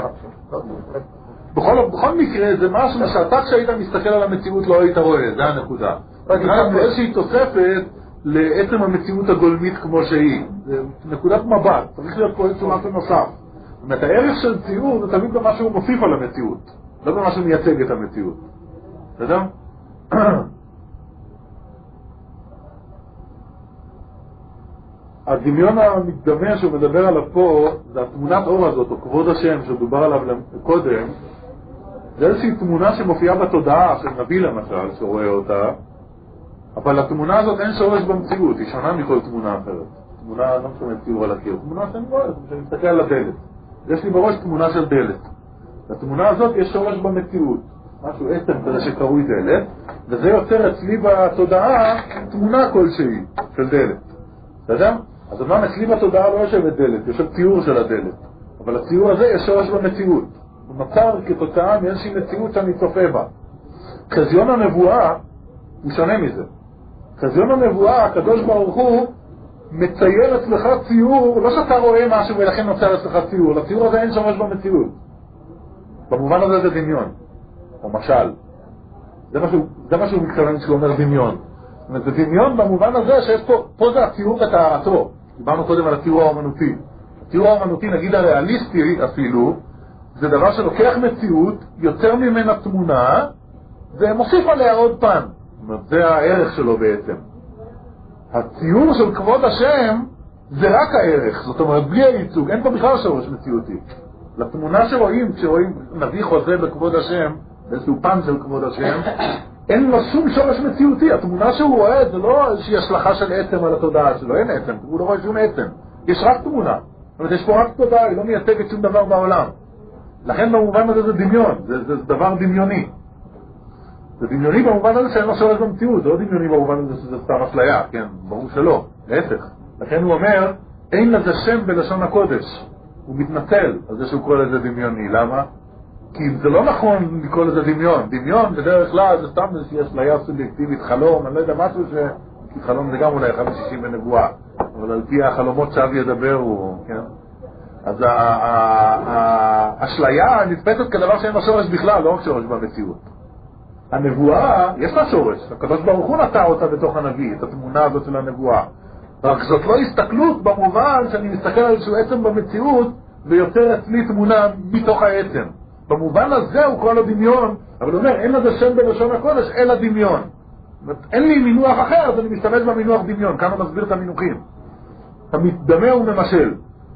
בכל מקרה זה משהו שאתה כשהיית מסתכל על המציאות לא היית רואה, זה הנקודה. זה איזושהי תוספת לעצם המציאות הגולמית כמו שהיא, זה נקודת מבט, צריך להיות פה איזשהו משהו נוסף. זאת אומרת, הערך של ציור זה תמיד במה שהוא מוסיף על המציאות, לא במה שהוא מייצג את המציאות. בסדר? הדמיון המקדמה שהוא מדבר עליו פה זה התמונת אור הזאת, או כבוד השם שדובר עליו קודם. זה איזושהי תמונה שמופיעה בתודעה של נביא למשל שרואה אותה, אבל התמונה הזאת אין שורש במציאות, היא שונה מכל תמונה אחרת. תמונה לא משנה ציור על הקיר, תמונה שאני רואה, שאני מסתכל על הדלת, יש לי בראש תמונה של דלת, לתמונה הזאת יש שורש במציאות, משהו עצם כזה שקרוי דלת, וזה יוצר אצלי בתודעה תמונה כלשהי של דלת. אתה יודע? אז אמנם אצלי בתודעה לא יושבת דלת, יושב ציור של הדלת, אבל הציור הזה יש שורש במציאות, הוא נוצר כתוצאה מאיזושהי מציאות שאני צופה בה. חזיון הנבואה הוא שונה מזה. חזיון הנבואה, הקדוש ברוך הוא מצייר אצלך ציור, לא שאתה רואה משהו ולכן נוצר אצלך ציור, לציור הזה אין שורש במציאות. במובן הזה זה דמיון, או משל. זה מה שהוא מתכוון כשהוא אומר דמיון. זאת אומרת, זה דמיון במובן הזה שיש פה זה הציור וטהרתו. דיברנו קודם על הציור האומנותי. הציור האמנותי, נגיד הריאליסטי אפילו, זה דבר שלוקח מציאות, יוצר ממנה תמונה, ומוסיף עליה עוד פן. זאת אומרת, זה הערך שלו בעצם. הציור של כבוד השם זה רק הערך, זאת אומרת, בלי הייצוג, אין פה בכלל שורש מציאותי. לתמונה שרואים, כשרואים נביא חוזה בכבוד השם, באיזשהו פן של כבוד השם, אין לו שום שורש מציאותי. התמונה שהוא רואה זה לא איזושהי השלכה של עצם על התודעה שלו, אין עצם, הוא לא רואה שום עצם. יש רק תמונה. זאת אומרת, יש פה רק תודעה, היא לא מייצגת שום דבר בעולם. לכן במובן הזה זה דמיון, זה דבר דמיוני. זה דמיוני במובן הזה שאין לו שורש במציאות, זה לא דמיוני במובן הזה שזה סתם אשליה, כן, ברור שלא, להפך. לכן הוא אומר, אין לזה שם בלשון הקודש. הוא מתנצל על זה שהוא קורא לזה דמיוני. למה? כי זה לא נכון לקרוא לזה דמיון. דמיון בדרך כלל זה סתם איזושהי אשליה סובייקטיבית, חלום, אני לא יודע משהו כי חלום זה גם אולי 1/60 בנבואה, אבל על פי החלומות שאב ידבר הוא, כן? אז האשליה נתפסת כדבר שאין לו שורש בכלל, לא רק שורש במציאות. הנבואה, יש לה שורש. הקדוש ברוך הוא נטע אותה בתוך הנביא, את התמונה הזאת של הנבואה. רק זאת לא הסתכלות במובן שאני מסתכל על איזשהו עצם במציאות ויוצר אצלי תמונה מתוך העצם. במובן הזה הוא קורא לו דמיון, אבל הוא אומר, אין לזה שם בלשון הקודש, אלא דמיון. אין לי מינוח אחר, אז אני משתמש במינוח דמיון. כאן הוא מסביר את המינוחים. אתה מתדמה וממשל.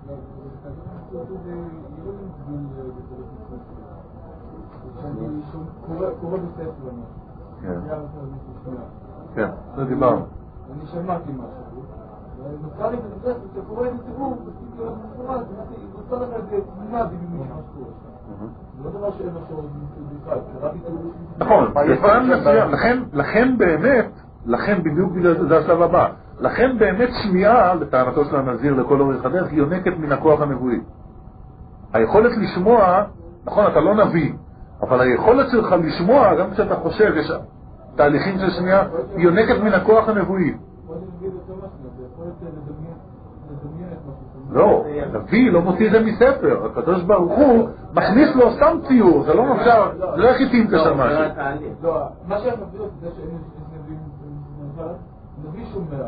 כן, זה דיברנו. אני שמעתי משהו, ונוצר לי בנושא שקורא את הציבור, בסביב להיות מפורט, נוצר לך את תמונה במימי משהו. זה לא דבר שאין משהו בכלל, קראתי תיאור... נכון, לכן בדיוק זה השלב הבא. לכן באמת שמיעה, לטענתו של הנזיר לכל אורך הדרך, היא יונקת מן הכוח הנבואי. היכולת לשמוע, נכון, אתה לא נביא, אבל היכולת שלך לשמוע, גם כשאתה חושב, יש תהליכים של שמיעה, היא יונקת מן הכוח הנבואי. לא, נביא לא מוציא את זה מספר, הקדוש ברוך הוא מכניס לו סתם ציור, זה לא אפשר, זה לא יחיתים כשם משהו. לא, מה שהם מביאו את זה שאין נביא שומע,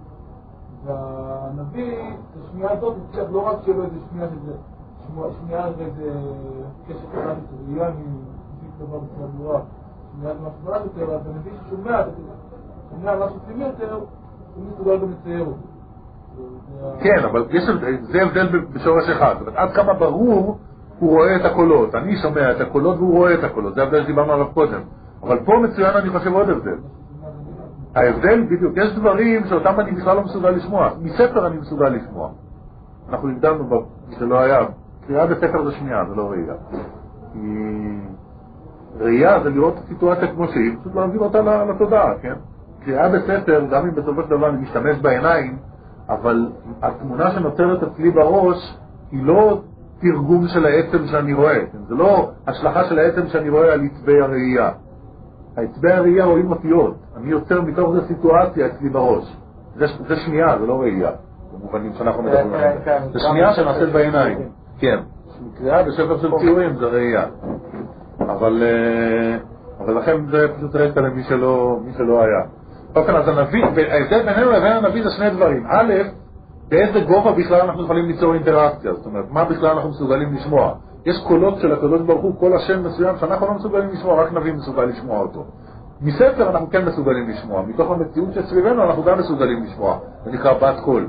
והנביא, השמיעה הזאת, לא רק שלא איזה שמיעה שזה, שמיעה זה קשר קטן ראייה מפסיק דבר בצורה ברורה, שמיעה זה משהו יותר, אז הנביא ששומע, משהו פנימי יותר, הוא מסוגל גם לצייר אותו. כן, אבל זה הבדל בשורש אחד. זאת אומרת, עד כמה ברור הוא רואה את הקולות. אני שומע את הקולות והוא רואה את הקולות. זה הבדל שדיברנו עליו קודם. אבל פה מצוין אני חושב עוד הבדל. ההבדל בדיוק, יש דברים שאותם אני בכלל לא מסוגל לשמוע. מספר אני מסוגל לשמוע. אנחנו הגדלנו שלא היה. קריאה בספר זה שמיעה, זה לא ראייה. כי ראייה זה לראות את הסיטואציה כמו שהיא, פשוט להעביר אותה לתודעה, כן? קריאה בספר, גם אם בסופו של דבר אני משתמש בעיניים, אבל התמונה שנוצרת אצלי בראש היא לא תרגום של העצם שאני רואה. זה לא השלכה של העצם שאני רואה על עצבי הראייה. העצבי הראייה רואים אותיות. אני יוצר מתוך זה סיטואציה אצלי בראש. זה שמיעה, זה לא ראייה. במובנים שאנחנו מדברים עליהם. זה שמיעה שנעשית בעיניים. כן. קריאה בשפר של ציורים זה ראייה. אבל לכן זה פשוט רקע למי שלא היה. אוקיי, אז הנביא, ההבדל בינינו לבין הנביא זה שני דברים. א', באיזה גובה בכלל אנחנו יכולים ליצור אינטראקציה, זאת אומרת, מה בכלל אנחנו מסוגלים לשמוע. יש קולות של הקדוש ברוך הוא, כל השם מסוים שאנחנו לא מסוגלים לשמוע, רק נביא מסוגל לשמוע אותו. מספר אנחנו כן מסוגלים לשמוע, מתוך המציאות שסביבנו אנחנו גם מסוגלים לשמוע, זה נקרא בת קול.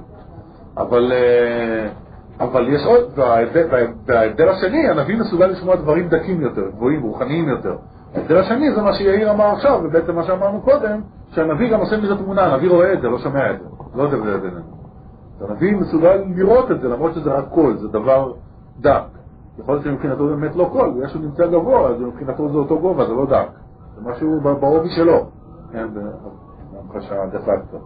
אבל יש עוד, וההבדל השני, הנביא מסוגל לשמוע דברים דקים יותר, גבוהים, רוחניים יותר. ההבדל השני זה מה שיאיר אמר עכשיו, ובעצם מה שאמרנו קודם, שהנביא גם עושה מזה תמונה, הנביא רואה את זה, לא שומע את זה, לא זה וזה בינינו. הנביא מסוגל לראות את זה, למרות שזה רק קול, זה דבר דק. יכול להיות שמבחינתו זה באמת לא קול, בגלל שהוא נמצא גבוה, אז מבחינתו זה אותו גובה, זה לא דק. זה משהו בעובי שלו. כן, בהמחשה דה פקטו.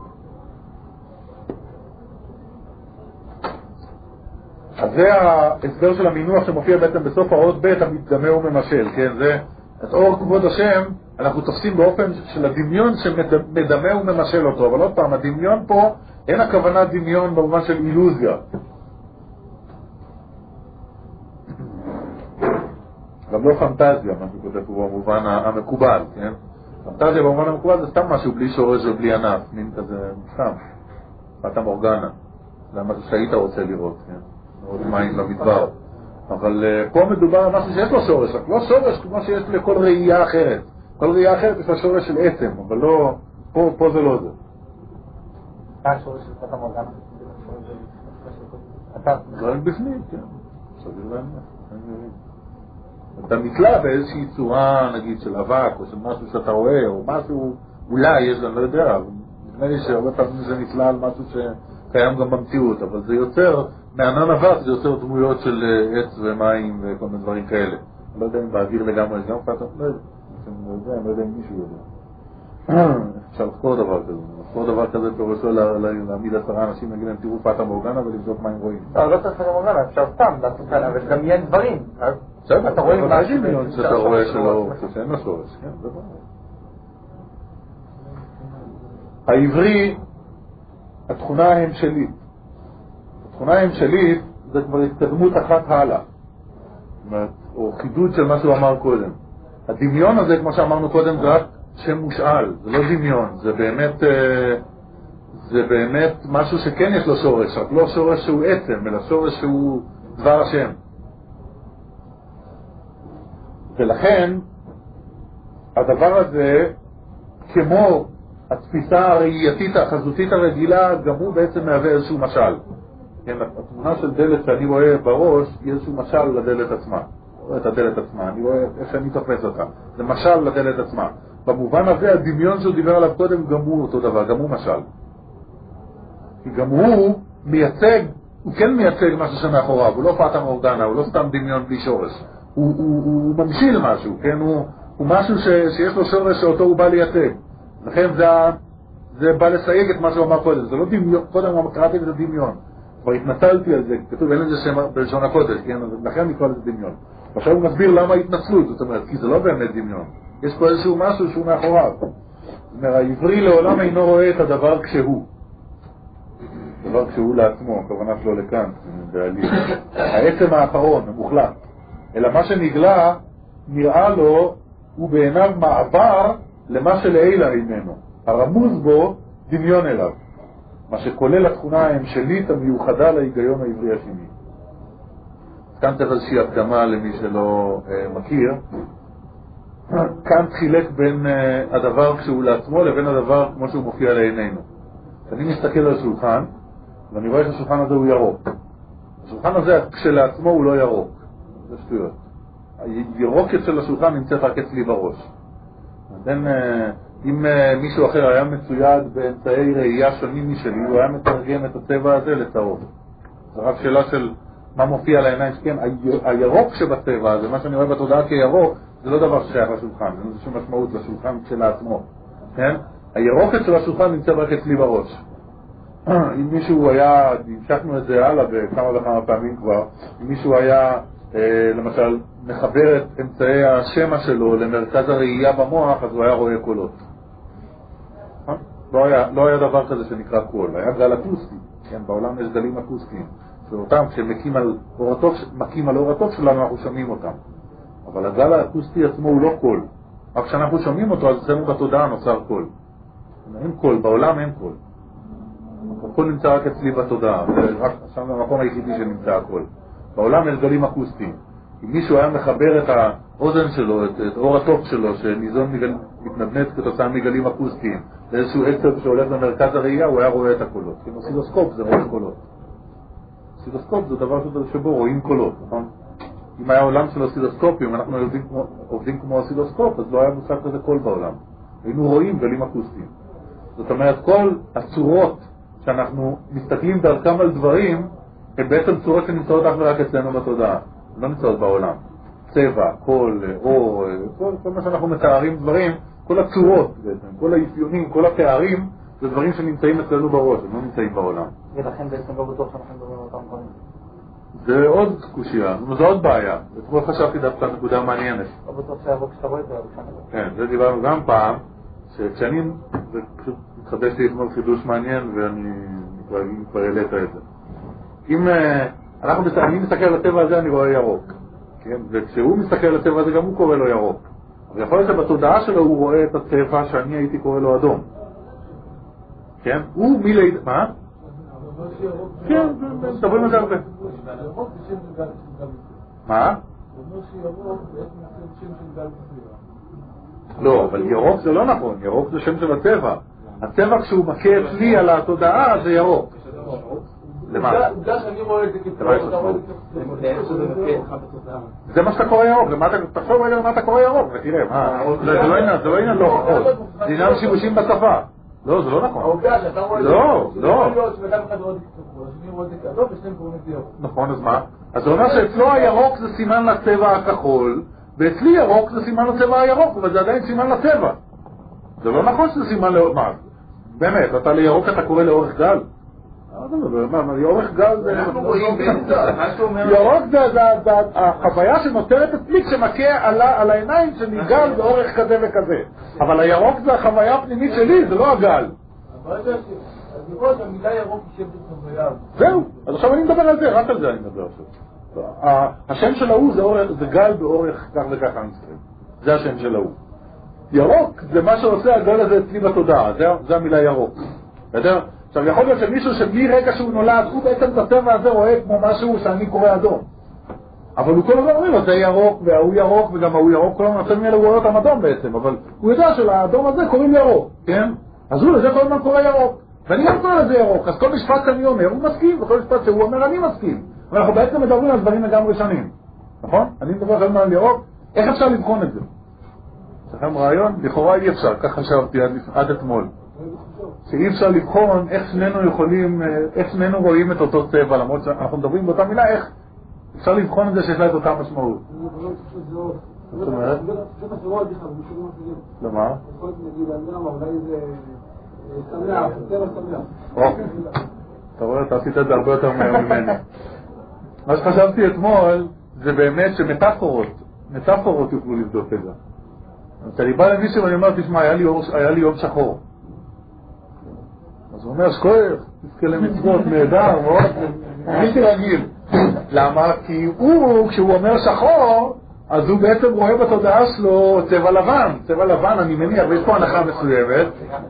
אז זה ההסבר של המינוח שמופיע בעצם בסוף האות ב' המתדמה וממשל, כן, זה את אור כבוד השם אנחנו תופסים באופן של הדמיון שמדמה וממשל אותו, אבל עוד פעם, הדמיון פה אין הכוונה דמיון במובן של אילוזיה. גם לא פנטזיה, מה שכותב פה במובן המקובל, כן? פנטזיה במובן המקובל זה סתם משהו בלי שורש ובלי ענף, מין כזה סתם, פטה מורגנה, זה משהו שהיית רוצה לראות, כן? עוד מים למדבר. אבל פה מדובר על משהו שיש לו שורש, רק לא שורש כמו שיש לכל ראייה אחרת. כל ראייה אחרת יש לה שורש של עצם, אבל לא, פה זה לא זה. מה השורש של פתא מורגנה? זה רק בפנים, כן. סביר לעניין. אתה נתלה באיזושהי צורה, נגיד, של אבק, או של משהו שאתה רואה, או משהו, אולי יש, אני לא יודע, אבל נדמה לי שהרבה פעמים זה נתלה על משהו שקיים גם במציאות, אבל זה יוצר, מענן אבק זה יוצר דמויות של עץ ומים וכל מיני דברים כאלה. אני לא יודע אם באוויר לגמרי, גם פתא, אני לא יודע אם מישהו יודע. אפשר לחקור דבר כזה. לחקור דבר כזה פירושו להעמיד 10 אנשים, נגיד להם תראו פתא מורגנה ולבדוק מה הם רואים. לא צריך פתא מורגנה, אפשר סתם לעשות כאלה, אבל גם יהיה דברים. אתה רואה משהו שאתה רואה שלא, שאין לו שורש, כן, זה ברור. העברי, התכונה ההמשלית. התכונה ההמשלית זה כבר התקדמות אחת הלאה. או חידוד של מה שהוא אמר קודם. הדמיון הזה, כמו שאמרנו קודם, זה רק שם מושאל, זה לא דמיון, זה באמת משהו שכן יש לו שורש, רק לא שורש שהוא עצם, אלא שורש שהוא דבר השם. ולכן, הדבר הזה, כמו התפיסה הראייתית החזותית הרגילה, גם הוא בעצם מהווה איזשהו משל. כן, התמונה של דלת שאני רואה בראש, היא איזשהו משל לדלת עצמה. את הדלת עצמה, אני רואה איך שאני תופס אותה. זה משל לדלת עצמה. במובן הזה, הדמיון שהוא דיבר עליו קודם, גם הוא אותו דבר, גם הוא משל. כי גם הוא מייצג, הוא כן מייצג משהו שמאחוריו, הוא לא פתא מורגנה, הוא לא סתם דמיון בלי שורש. הוא ממשיל משהו, כן? הוא משהו שיש לו שורש שאותו הוא בא לייצג. לכן זה בא לסייג את מה שהוא אמר קודם. זה לא דמיון, קודם קראתי את זה דמיון. כבר התנצלתי על זה, כתוב אין לזה שם בלשון הקודש, כן? לכן אני קורא לזה דמיון. עכשיו הוא מסביר למה התנצלות, זאת אומרת, כי זה לא באמת דמיון. יש פה איזשהו משהו שהוא מאחוריו. זאת אומרת, העברי לעולם אינו רואה את הדבר כשהוא. דבר כשהוא לעצמו, הכוונה שלו לכאן, בעלים. העצם האחרון, המוחלט. אלא מה שנגלה, נראה לו, הוא בעיניו מעבר למה שלעילה איננו. הרמוז בו, דמיון אליו. מה שכולל התכונה ההמשלית המיוחדה להיגיון העברי השני. כאן צריך איזושהי הקדמה למי שלא מכיר. כאן חילק בין הדבר כשהוא לעצמו לבין הדבר כמו שהוא מופיע לעינינו. אני מסתכל על השולחן, ואני רואה שהשולחן הזה הוא ירוק. השולחן הזה כשלעצמו הוא לא ירוק. זה שטויות. הירוקת של השולחן נמצאת רק אצלי בראש. אם מישהו אחר היה מצויד באמצעי ראייה שונים משלי, הוא היה מתרגם את הצבע הזה לצהוב. זו רק שאלה של מה מופיע לעיניים שכן. הירוק שבצבע הזה, מה שאני רואה בתודעה כירוק, זה לא דבר ששייך לשולחן, זה איזושהי משמעות לשולחן כשלעצמו. כן? הירוקת של השולחן נמצא רק אצלי בראש. אם מישהו היה, המשכנו את זה הלאה בכמה וכמה פעמים כבר, אם מישהו היה למשל מחבר את אמצעי השמע שלו למרכז הראייה במוח, אז הוא היה רואה קולות. לא היה דבר כזה שנקרא קול, היה גל אקוסטי. כן, בעולם יש גלים אקוסטיים, שאותם כשמקים על אור הטוב שלנו אנחנו שומעים אותם. אבל הגל האקוסטי עצמו הוא לא קול. רק כשאנחנו שומעים אותו, אז אצלנו בתודעה נוצר קול. אין קול, בעולם אין קול. הקול נמצא רק אצלי בתודעה, זה רק שם המקום היחידי שנמצא הקול. בעולם יש גלים אקוסטיים. אם מישהו היה מחבר את האוזן שלו, את אור הטוב שלו, שניזון מתנדנד כתוצאה מגלים אקוסטיים, לאיזשהו עצב שהולך למרכז הראייה, הוא היה רואה את הקולות. כי אוסילוסקופ זה רואה קולות. אוסילוסקופ זה דבר שבו רואים קולות, נכון? אם היה עולם של אוסילוסקופים, אנחנו עובדים כמו אוסילוסקופ, אז לא היה מושג כזה קול בעולם. היינו רואים גלים אקוסטיים. זאת אומרת, כל הצורות שאנחנו מסתכלים דרכם על דברים, הן בעצם צורות שנמצאות אך ורק אצלנו בתודעה. לא נמצאות בעולם. צבע, קול, אור, כל מה שאנחנו מתארים דברים, כל הצורות בעצם, כל האפיונים, כל התארים, זה דברים שנמצאים אצלנו בראש, הם לא נמצאים בעולם. ולכן בעצם לא בטוח שאנחנו מדברים על אותם דברים. זה עוד קושיה, זו עוד בעיה. אתמול חשבתי דווקא נקודה מעניינת. לא בטוח שהירוק שאתה רואה את זה, כן, זה דיברנו גם פעם, שכשאני, זה פשוט מתחדש לי אתמול חידוש מעניין, ואני כבר העלית את זה. אם אני מסתכל על הטבע הזה, אני רואה ירוק. כן? וכשהוא מסתכל על הטבע הזה, גם הוא קורא לו ירוק. אבל יכול להיות שבתודעה שלו הוא רואה את הצבע שאני הייתי קורא לו אדום. כן? הוא מילי... מה? כן, מדברים על זה הרבה. מה? לא, אבל ירוק זה לא נכון, ירוק זה שם של הצבע. הצבע כשהוא מכה אצלי על התודעה זה ירוק. למה? זה מה שאתה קורא ירוק, תחשוב רגע למה אתה קורא ירוק ותראה, זה לא עניין לא חכות, זה עניין שימושים בשפה. לא, זה לא נכון. לא, לא. נכון, אז מה? אז זה אומר שאצלו הירוק זה סימן לצבע הכחול, ואצלי ירוק זה סימן לצבע הירוק, אבל זה עדיין סימן לצבע. זה לא נכון שזה סימן מה? באמת, אתה לירוק אתה קורא לאורך גל? ירוק גל זה... ירוק זה החוויה שנותרת אצלי כשמכה על העיניים שנגל באורך כזה וכזה. אבל הירוק זה החוויה הפנימית שלי, זה לא הגל. אז לראות שהמילה ירוק היא שם של חוויה. זהו, אז עכשיו אני מדבר על זה, רק על זה אני מדבר עכשיו. השם של ההוא זה גל באורך כך וכך המסתרים. זה השם של ההוא. ירוק זה מה שעושה הגל הזה אצלי בתודעה, זה המילה ירוק. בסדר? עכשיו יכול להיות שמישהו שמרגע שהוא נולד, הוא בעצם את הצבע הזה רואה כמו משהו שאני קורא אדום. אבל הוא כל הזמן אומרים לו, זה ירוק והוא ירוק וגם ההוא ירוק, כל הזמן האלה הוא רואה אותם אדום בעצם, אבל הוא יודע שלאדום הזה קוראים ירוק, כן? אז הוא לזה כל הזמן קורא ירוק. ואני גם קורא לזה ירוק, אז כל משפט שאני אומר הוא מסכים, וכל משפט שהוא אומר אני מסכים. אבל אנחנו בעצם מדברים על דברים לגמרי שונים. נכון? אני מדבר על ירוק, איך אפשר לבחון את זה? לכם רעיון? לכאורה אי אפשר, כך חשבתי עד אתמול. שאי אפשר לבחון איך שנינו רואים את אותו צבע, למרות שאנחנו מדברים באותה מילה, איך אפשר לבחון את זה שיש לה את אותה משמעות. זאת אומרת? למה? אתה רואה, אתה עשית את זה הרבה יותר מהר ממני. מה שחשבתי אתמול זה באמת שמטאפורות יוכלו לבדוק את זה. כשאני בא למישהו ואני אומר, תשמע, היה לי יום שחור. אז הוא אומר, שכוח, תזכה למצוות, נהדר, מאוד, בלתי רגיל. למה? כי כשהוא אומר שחור, אז הוא בעצם רואה בתודעה שלו צבע לבן. צבע לבן, אני מניח, ויש פה הנחה מסוימת.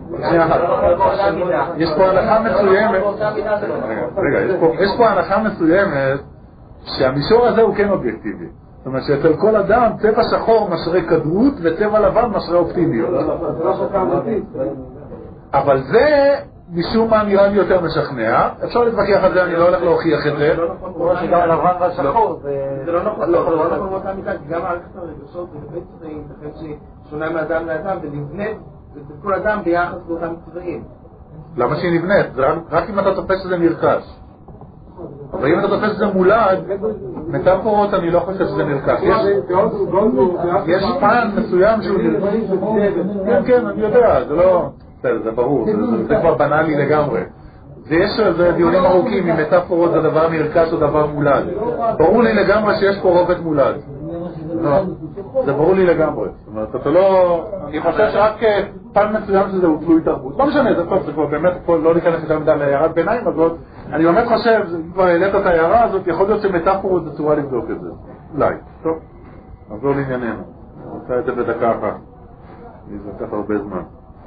יש פה הנחה מסוימת. רגע, יש פה הנחה מסוימת שהמישור הזה הוא כן אובייקטיבי. זאת אומרת שאצל כל אדם צבע שחור משרה כדרות וצבע לבן משרה אופטימיות. אבל זה משום מה נראה לי יותר משכנע. אפשר להתווכח על זה, אני לא הולך להוכיח את זה. גם הלבן והשחור זה לא נכון, לא נכון באותה מידה, כי גם מערכת הרגשות ולבית צבעים, לכן ששונה מאדם לאדם, ולבנת כל אדם ביחס לאותם צבעים. למה שהיא נבנית? זה רק אם אתה תופס שזה נרכש. אבל אם אתה תופס שזה מולד, מטאפורות אני לא חושב שזה נרכש. יש פן מסוים שהוא נרכש. כן, כן, אני יודע, זה לא... זה ברור, זה כבר בנאלי לגמרי. יש דיונים ארוכים אם מטאפורות זה דבר נרכש או דבר מולד. ברור לי לגמרי שיש פה רובד מולד. זה ברור לי לגמרי. זאת אומרת, אתה לא... אני חושב שרק פן מסוים שזה הוא תלוי תרבות. לא משנה, זה טוב, זה כבר באמת לא להיכנס יותר מדי להערת ביניים הזאת. אני באמת חושב, אם כבר העלית את ההערה הזאת, יכול להיות שמטאפורות זה צורה לבדוק את זה. אולי. טוב, נחזור לענייננו. אני רוצה את זה בדקה אחת. זה לקח הרבה זמן.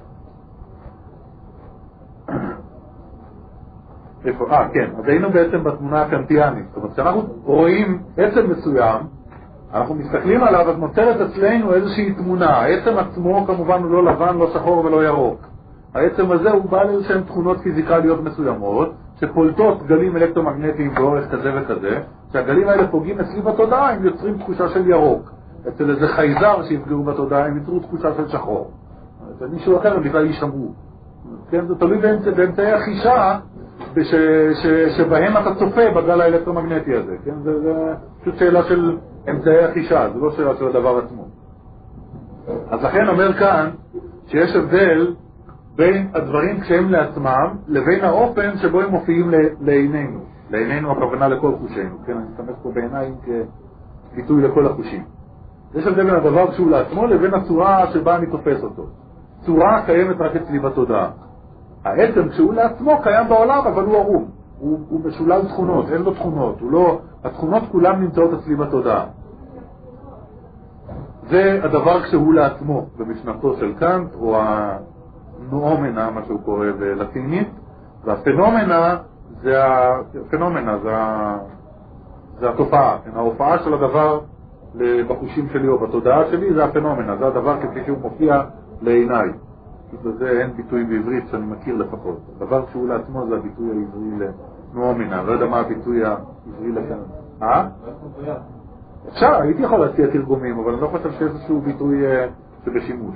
כן, אז היינו בעצם בתמונה הקנטיאנית. זאת אומרת, כשאנחנו רואים עצם מסוים, אנחנו מסתכלים עליו, אז נוצרת אצלנו איזושהי תמונה. העצם עצמו כמובן הוא לא לבן, לא שחור ולא ירוק. העצם הזה הוא בעל איזשהם תכונות פיזיקליות מסוימות, שפולטות גלים אלקטרומגנטיים באורך כזה וכזה, שהגלים האלה פוגעים אצלי בתודעה, הם יוצרים תחושה של ירוק. אצל איזה חייזר שיפגעו בתודעה, הם יצרו תחושה של שחור. אצל מישהו אחר הם בכלל יישמרו. כן, זה תלוי באמצעי החישה שבהם אתה צופה בגל האלקטרומגנטי הזה. כן, זה פשוט שאלה של אמצעי החישה, זה לא שאלה של הדבר עצמו. אז לכן אומר כאן שיש הבדל בין הדברים כשהם לעצמם לבין האופן שבו הם מופיעים לעינינו. לעינינו הכוונה לכל חושינו. כן, אני אשתמש פה בעיניים כביטוי לכל החושים. יש הבדל בין הדבר כשהוא לעצמו לבין הצורה שבה אני תופס אותו. צורה קיימת רק אצלי בתודעה. העצם כשהוא לעצמו קיים בעולם, אבל הוא ערום. הוא משולל תכונות, אין לו תכונות. התכונות כולם נמצאות אצלי בתודעה. זה הדבר כשהוא לעצמו, במשנתו של קאנט, או הנואומנה, מה שהוא קורא בלטינית, והפנומנה זה הפנומנה, זה התופעה, ההופעה של הדבר בחושים שלי או בתודעה שלי, זה הפנומנה, זה הדבר כפי שהוא מופיע לעיניי. בזה אין ביטוי בעברית שאני מכיר לפחות. הדבר שהוא לעצמו זה הביטוי העברי לפנומנה, לא יודע מה הביטוי העברי לפנומנה. אפשר, הייתי יכול להציע תרגומים, אבל אני לא חושב שאיזשהו ביטוי שבשימוש.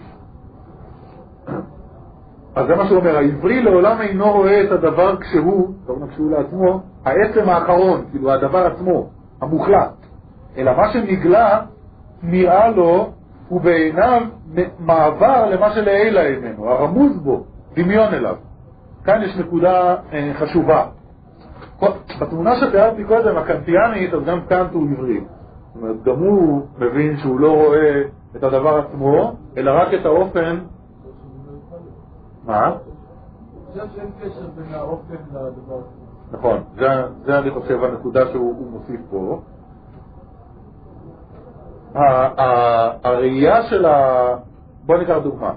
אז זה מה שהוא אומר, העברי לעולם אינו רואה את הדבר כשהוא לעצמו, העצם האחרון, כאילו הדבר עצמו, המוחלט. אלא מה שנגלה נראה לו הוא בעיניו מעבר למה שלעילה ממנו, הרמוז בו, דמיון אליו. כאן יש נקודה חשובה. בתמונה שתיארתי קודם, הקנטיאנית, אז גם קאנט הוא עברי. זאת אומרת, גם הוא מבין שהוא לא רואה את הדבר עצמו, אלא רק את האופן. מה? זה שאין קשר בין האופן לדבר. נכון, זה אני חושב הנקודה שהוא מוסיף פה. הראייה של בוא ניקח דוגמה.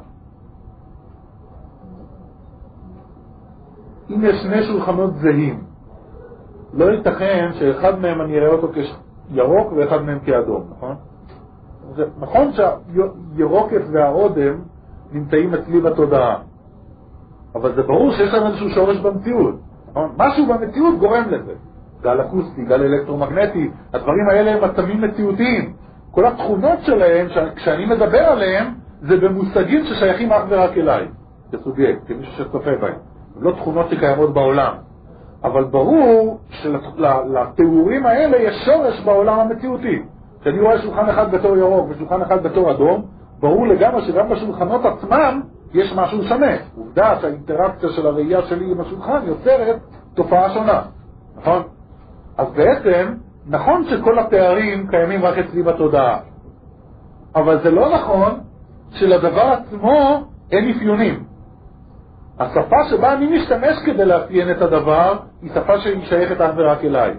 אם יש שני שולחנות זהים, לא ייתכן שאחד מהם אני אראה אותו כירוק ואחד מהם כאדום, נכון? זה נכון שהירוקת והאודם נמצאים אצלי בתודעה, אבל זה ברור שיש להם איזשהו שורש במציאות, נכון? משהו במציאות גורם לזה. גל אקוסטי, גל אלקטרומגנטי, הדברים האלה הם עצמים מציאותיים. כל התכונות שלהם, כשאני מדבר עליהם, זה במושגים ששייכים אך ורק אליי, כסובייקט, כמישהו שצופה בהם. הם לא תכונות שקיימות בעולם. אבל ברור שלתיאורים האלה יש שורש בעולם המציאותי. כשאני רואה שולחן אחד בתור ירוק ושולחן אחד בתור אדום, ברור לגמרי שגם בשולחנות עצמם יש משהו שונה. עובדה שהאינטראקציה של הראייה שלי עם השולחן יוצרת תופעה שונה. נכון? אז בעצם, נכון שכל התארים קיימים רק אצלי בתודעה. אבל זה לא נכון שלדבר עצמו אין אפיונים. השפה שבה אני משתמש כדי לאפיין את הדבר היא שפה שהיא שייכת אך ורק אליי.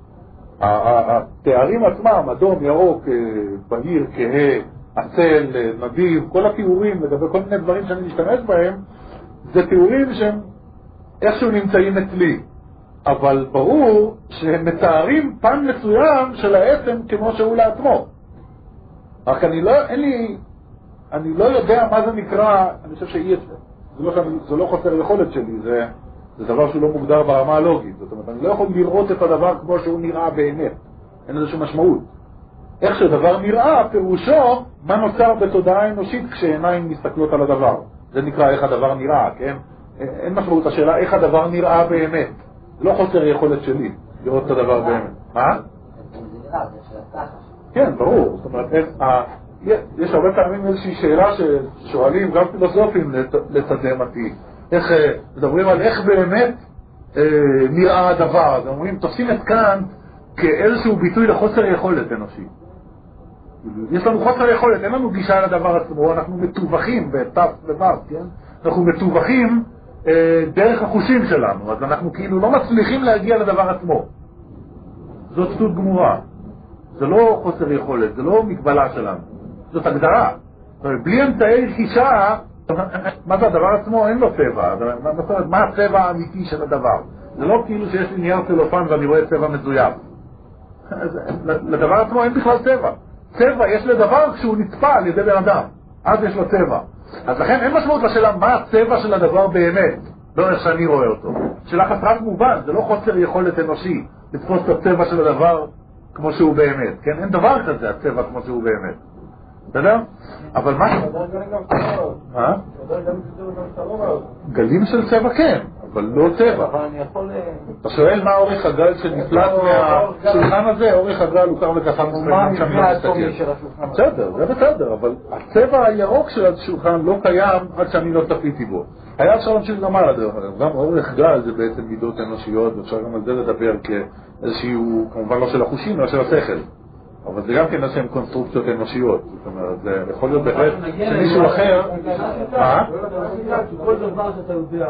התארים עצמם, אדום, ירוק, בהיר, כהה, עצל, נדיב, כל התיאורים לגבי כל מיני דברים שאני משתמש בהם, זה תיאורים שהם איכשהו נמצאים אצלי. אבל ברור שהם מתארים פן מסוים של העצם כמו שהוא לעצמו. רק אני לא יודע מה זה נקרא, אני חושב שאי אפשר. זה לא חוסר יכולת שלי, זה דבר שהוא לא מוגדר ברמה הלוגית. זאת אומרת, אני לא יכול לראות את הדבר כמו שהוא נראה באמת. אין לזה שום משמעות. איך שדבר נראה, פירושו מה נוצר בתודעה האנושית כשעיניים מסתכלות על הדבר. זה נקרא איך הדבר נראה, כן? אין משמעות השאלה איך הדבר נראה באמת. זה לא חוסר יכולת שלי לראות את הדבר באמת. מה? כן, ברור. זאת אומרת, יש הרבה פעמים איזושהי שאלה ששואלים גם פילוסופים לתדהמתי. איך מדברים על איך באמת נראה הדבר. אז אומרים, תופסים את קאנט כאיזשהו ביטוי לחוסר יכולת אנושי. יש לנו חוסר יכולת, אין לנו גישה לדבר עצמו, אנחנו מתווכחים בתף ובב, כן? אנחנו מתווכחים דרך החושים שלנו, אז אנחנו כאילו לא מצליחים להגיע לדבר עצמו. זאת שטות גמורה. זה לא חוסר יכולת, זה לא מגבלה שלנו. זאת הגדרה. בלי אמצעי רכישה, מה זה הדבר עצמו? אין לו צבע. מה הצבע האמיתי של הדבר? זה לא כאילו שיש לי נייר צלופן ואני רואה צבע מזויף. לדבר עצמו אין בכלל צבע. צבע יש לדבר כשהוא נצפה על ידי בן אדם. אז יש לו צבע. אז לכן אין משמעות לשאלה מה הצבע של הדבר באמת. לא איך שאני רואה אותו. שאלה חסרת מובן, זה לא חוסר יכולת אנושי לתפוס את הצבע של הדבר כמו שהוא באמת. כן? אין דבר כזה הצבע כמו שהוא באמת. בסדר? אבל מה? גלים של צבע כן, אבל לא צבע. אתה שואל מה אורך הגל שנפלט מהשולחן הזה? אורך הגל הוא כך וככה מספרים שאני לא מסתכל. בסדר, זה בסדר, אבל הצבע הירוק של השולחן לא קיים עד שאני לא צפיתי בו. היה אפשר להמשיך גם על הדרך, גם אורך גל זה בעצם מידות אנושיות, ואפשר גם על זה לדבר כאיזשהו, כמובן לא של החושים, אלא של השכל. אבל זה גם כן איזשהם קונסטרוקציות אנושיות. זאת אומרת, זה יכול להיות בהחלט שמישהו אחר... מה? כל דבר שאתה יודע...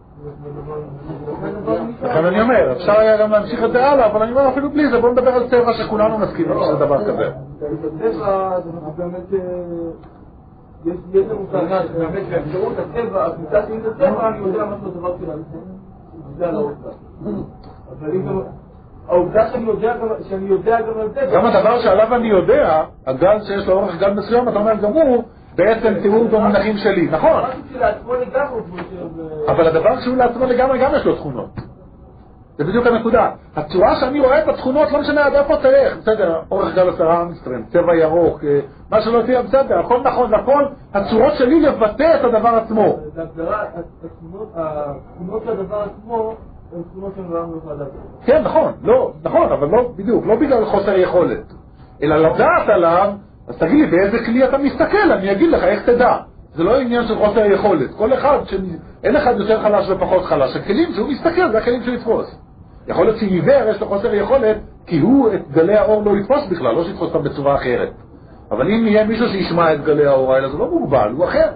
לכן אני אומר, אפשר היה גם להמשיך את זה הלאה, אבל אני אומר אפילו בלי זה, בואו נדבר על צבע שכולנו נסכים על דבר כזה. צבע זה באמת... יש לנו טענה שבאמת באפשרות הצבע, הקבוצה שלי את הצבע, אני יודע משהו דבר שלה. זה לא עובדה. אבל העובדה שאני יודע גם על זה. גם הדבר שעליו אני יודע, הגל שיש לו אורך גל מסוים, אתה אומר גם הוא, בעצם תיאור במונחים שלי, נכון. אבל הדבר שהוא לעצמו לגמרי גם יש לו תכונות. זה בדיוק הנקודה. הצורה שאני רואה את התכונות לא משנה עד איפה תלך. בסדר, אורך גל 10 אמסטרם, צבע ירוק, מה שלא תהיה בסדר, הכל נכון, הכל הצורות שלי לבטא את הדבר עצמו. התכונות של הדבר עצמו הן תכונות שהן לא אמרו לדעת. כן, נכון, לא, נכון, אבל לא בדיוק, לא בגלל חוסר יכולת. אלא לדעת עליו, אז תגיד לי, באיזה כלי אתה מסתכל, אני אגיד לך איך תדע. זה לא עניין של חוסר יכולת. כל אחד, אין אחד יותר חלש ופחות חלש. הכלים שהוא מסתכל, זה הכלים שהוא יתפוס. יכול להיות שעיוור יש לו חוסר יכולת, כי הוא את גלי האור לא יתפוס בכלל, לא שיתפוס אותם בצורה אחרת. אבל אם יהיה מישהו שישמע את גלי האור האלה, זה לא מוגבל, הוא אחר.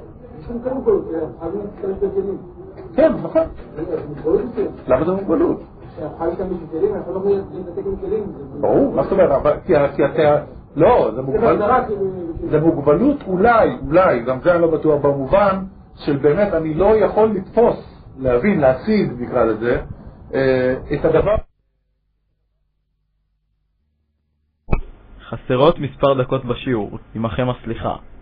כן, נכון. למה זה מוגבלות? ברור, מה זאת אומרת? כי אתה... לא, זה מוגבלות אולי, גם זה אני לא בטוח במובן של באמת אני לא יכול לתפוס, להבין, להשיג, נקרא לזה, את הדבר. חסרות מספר דקות בשיעור, עמכם הסליחה.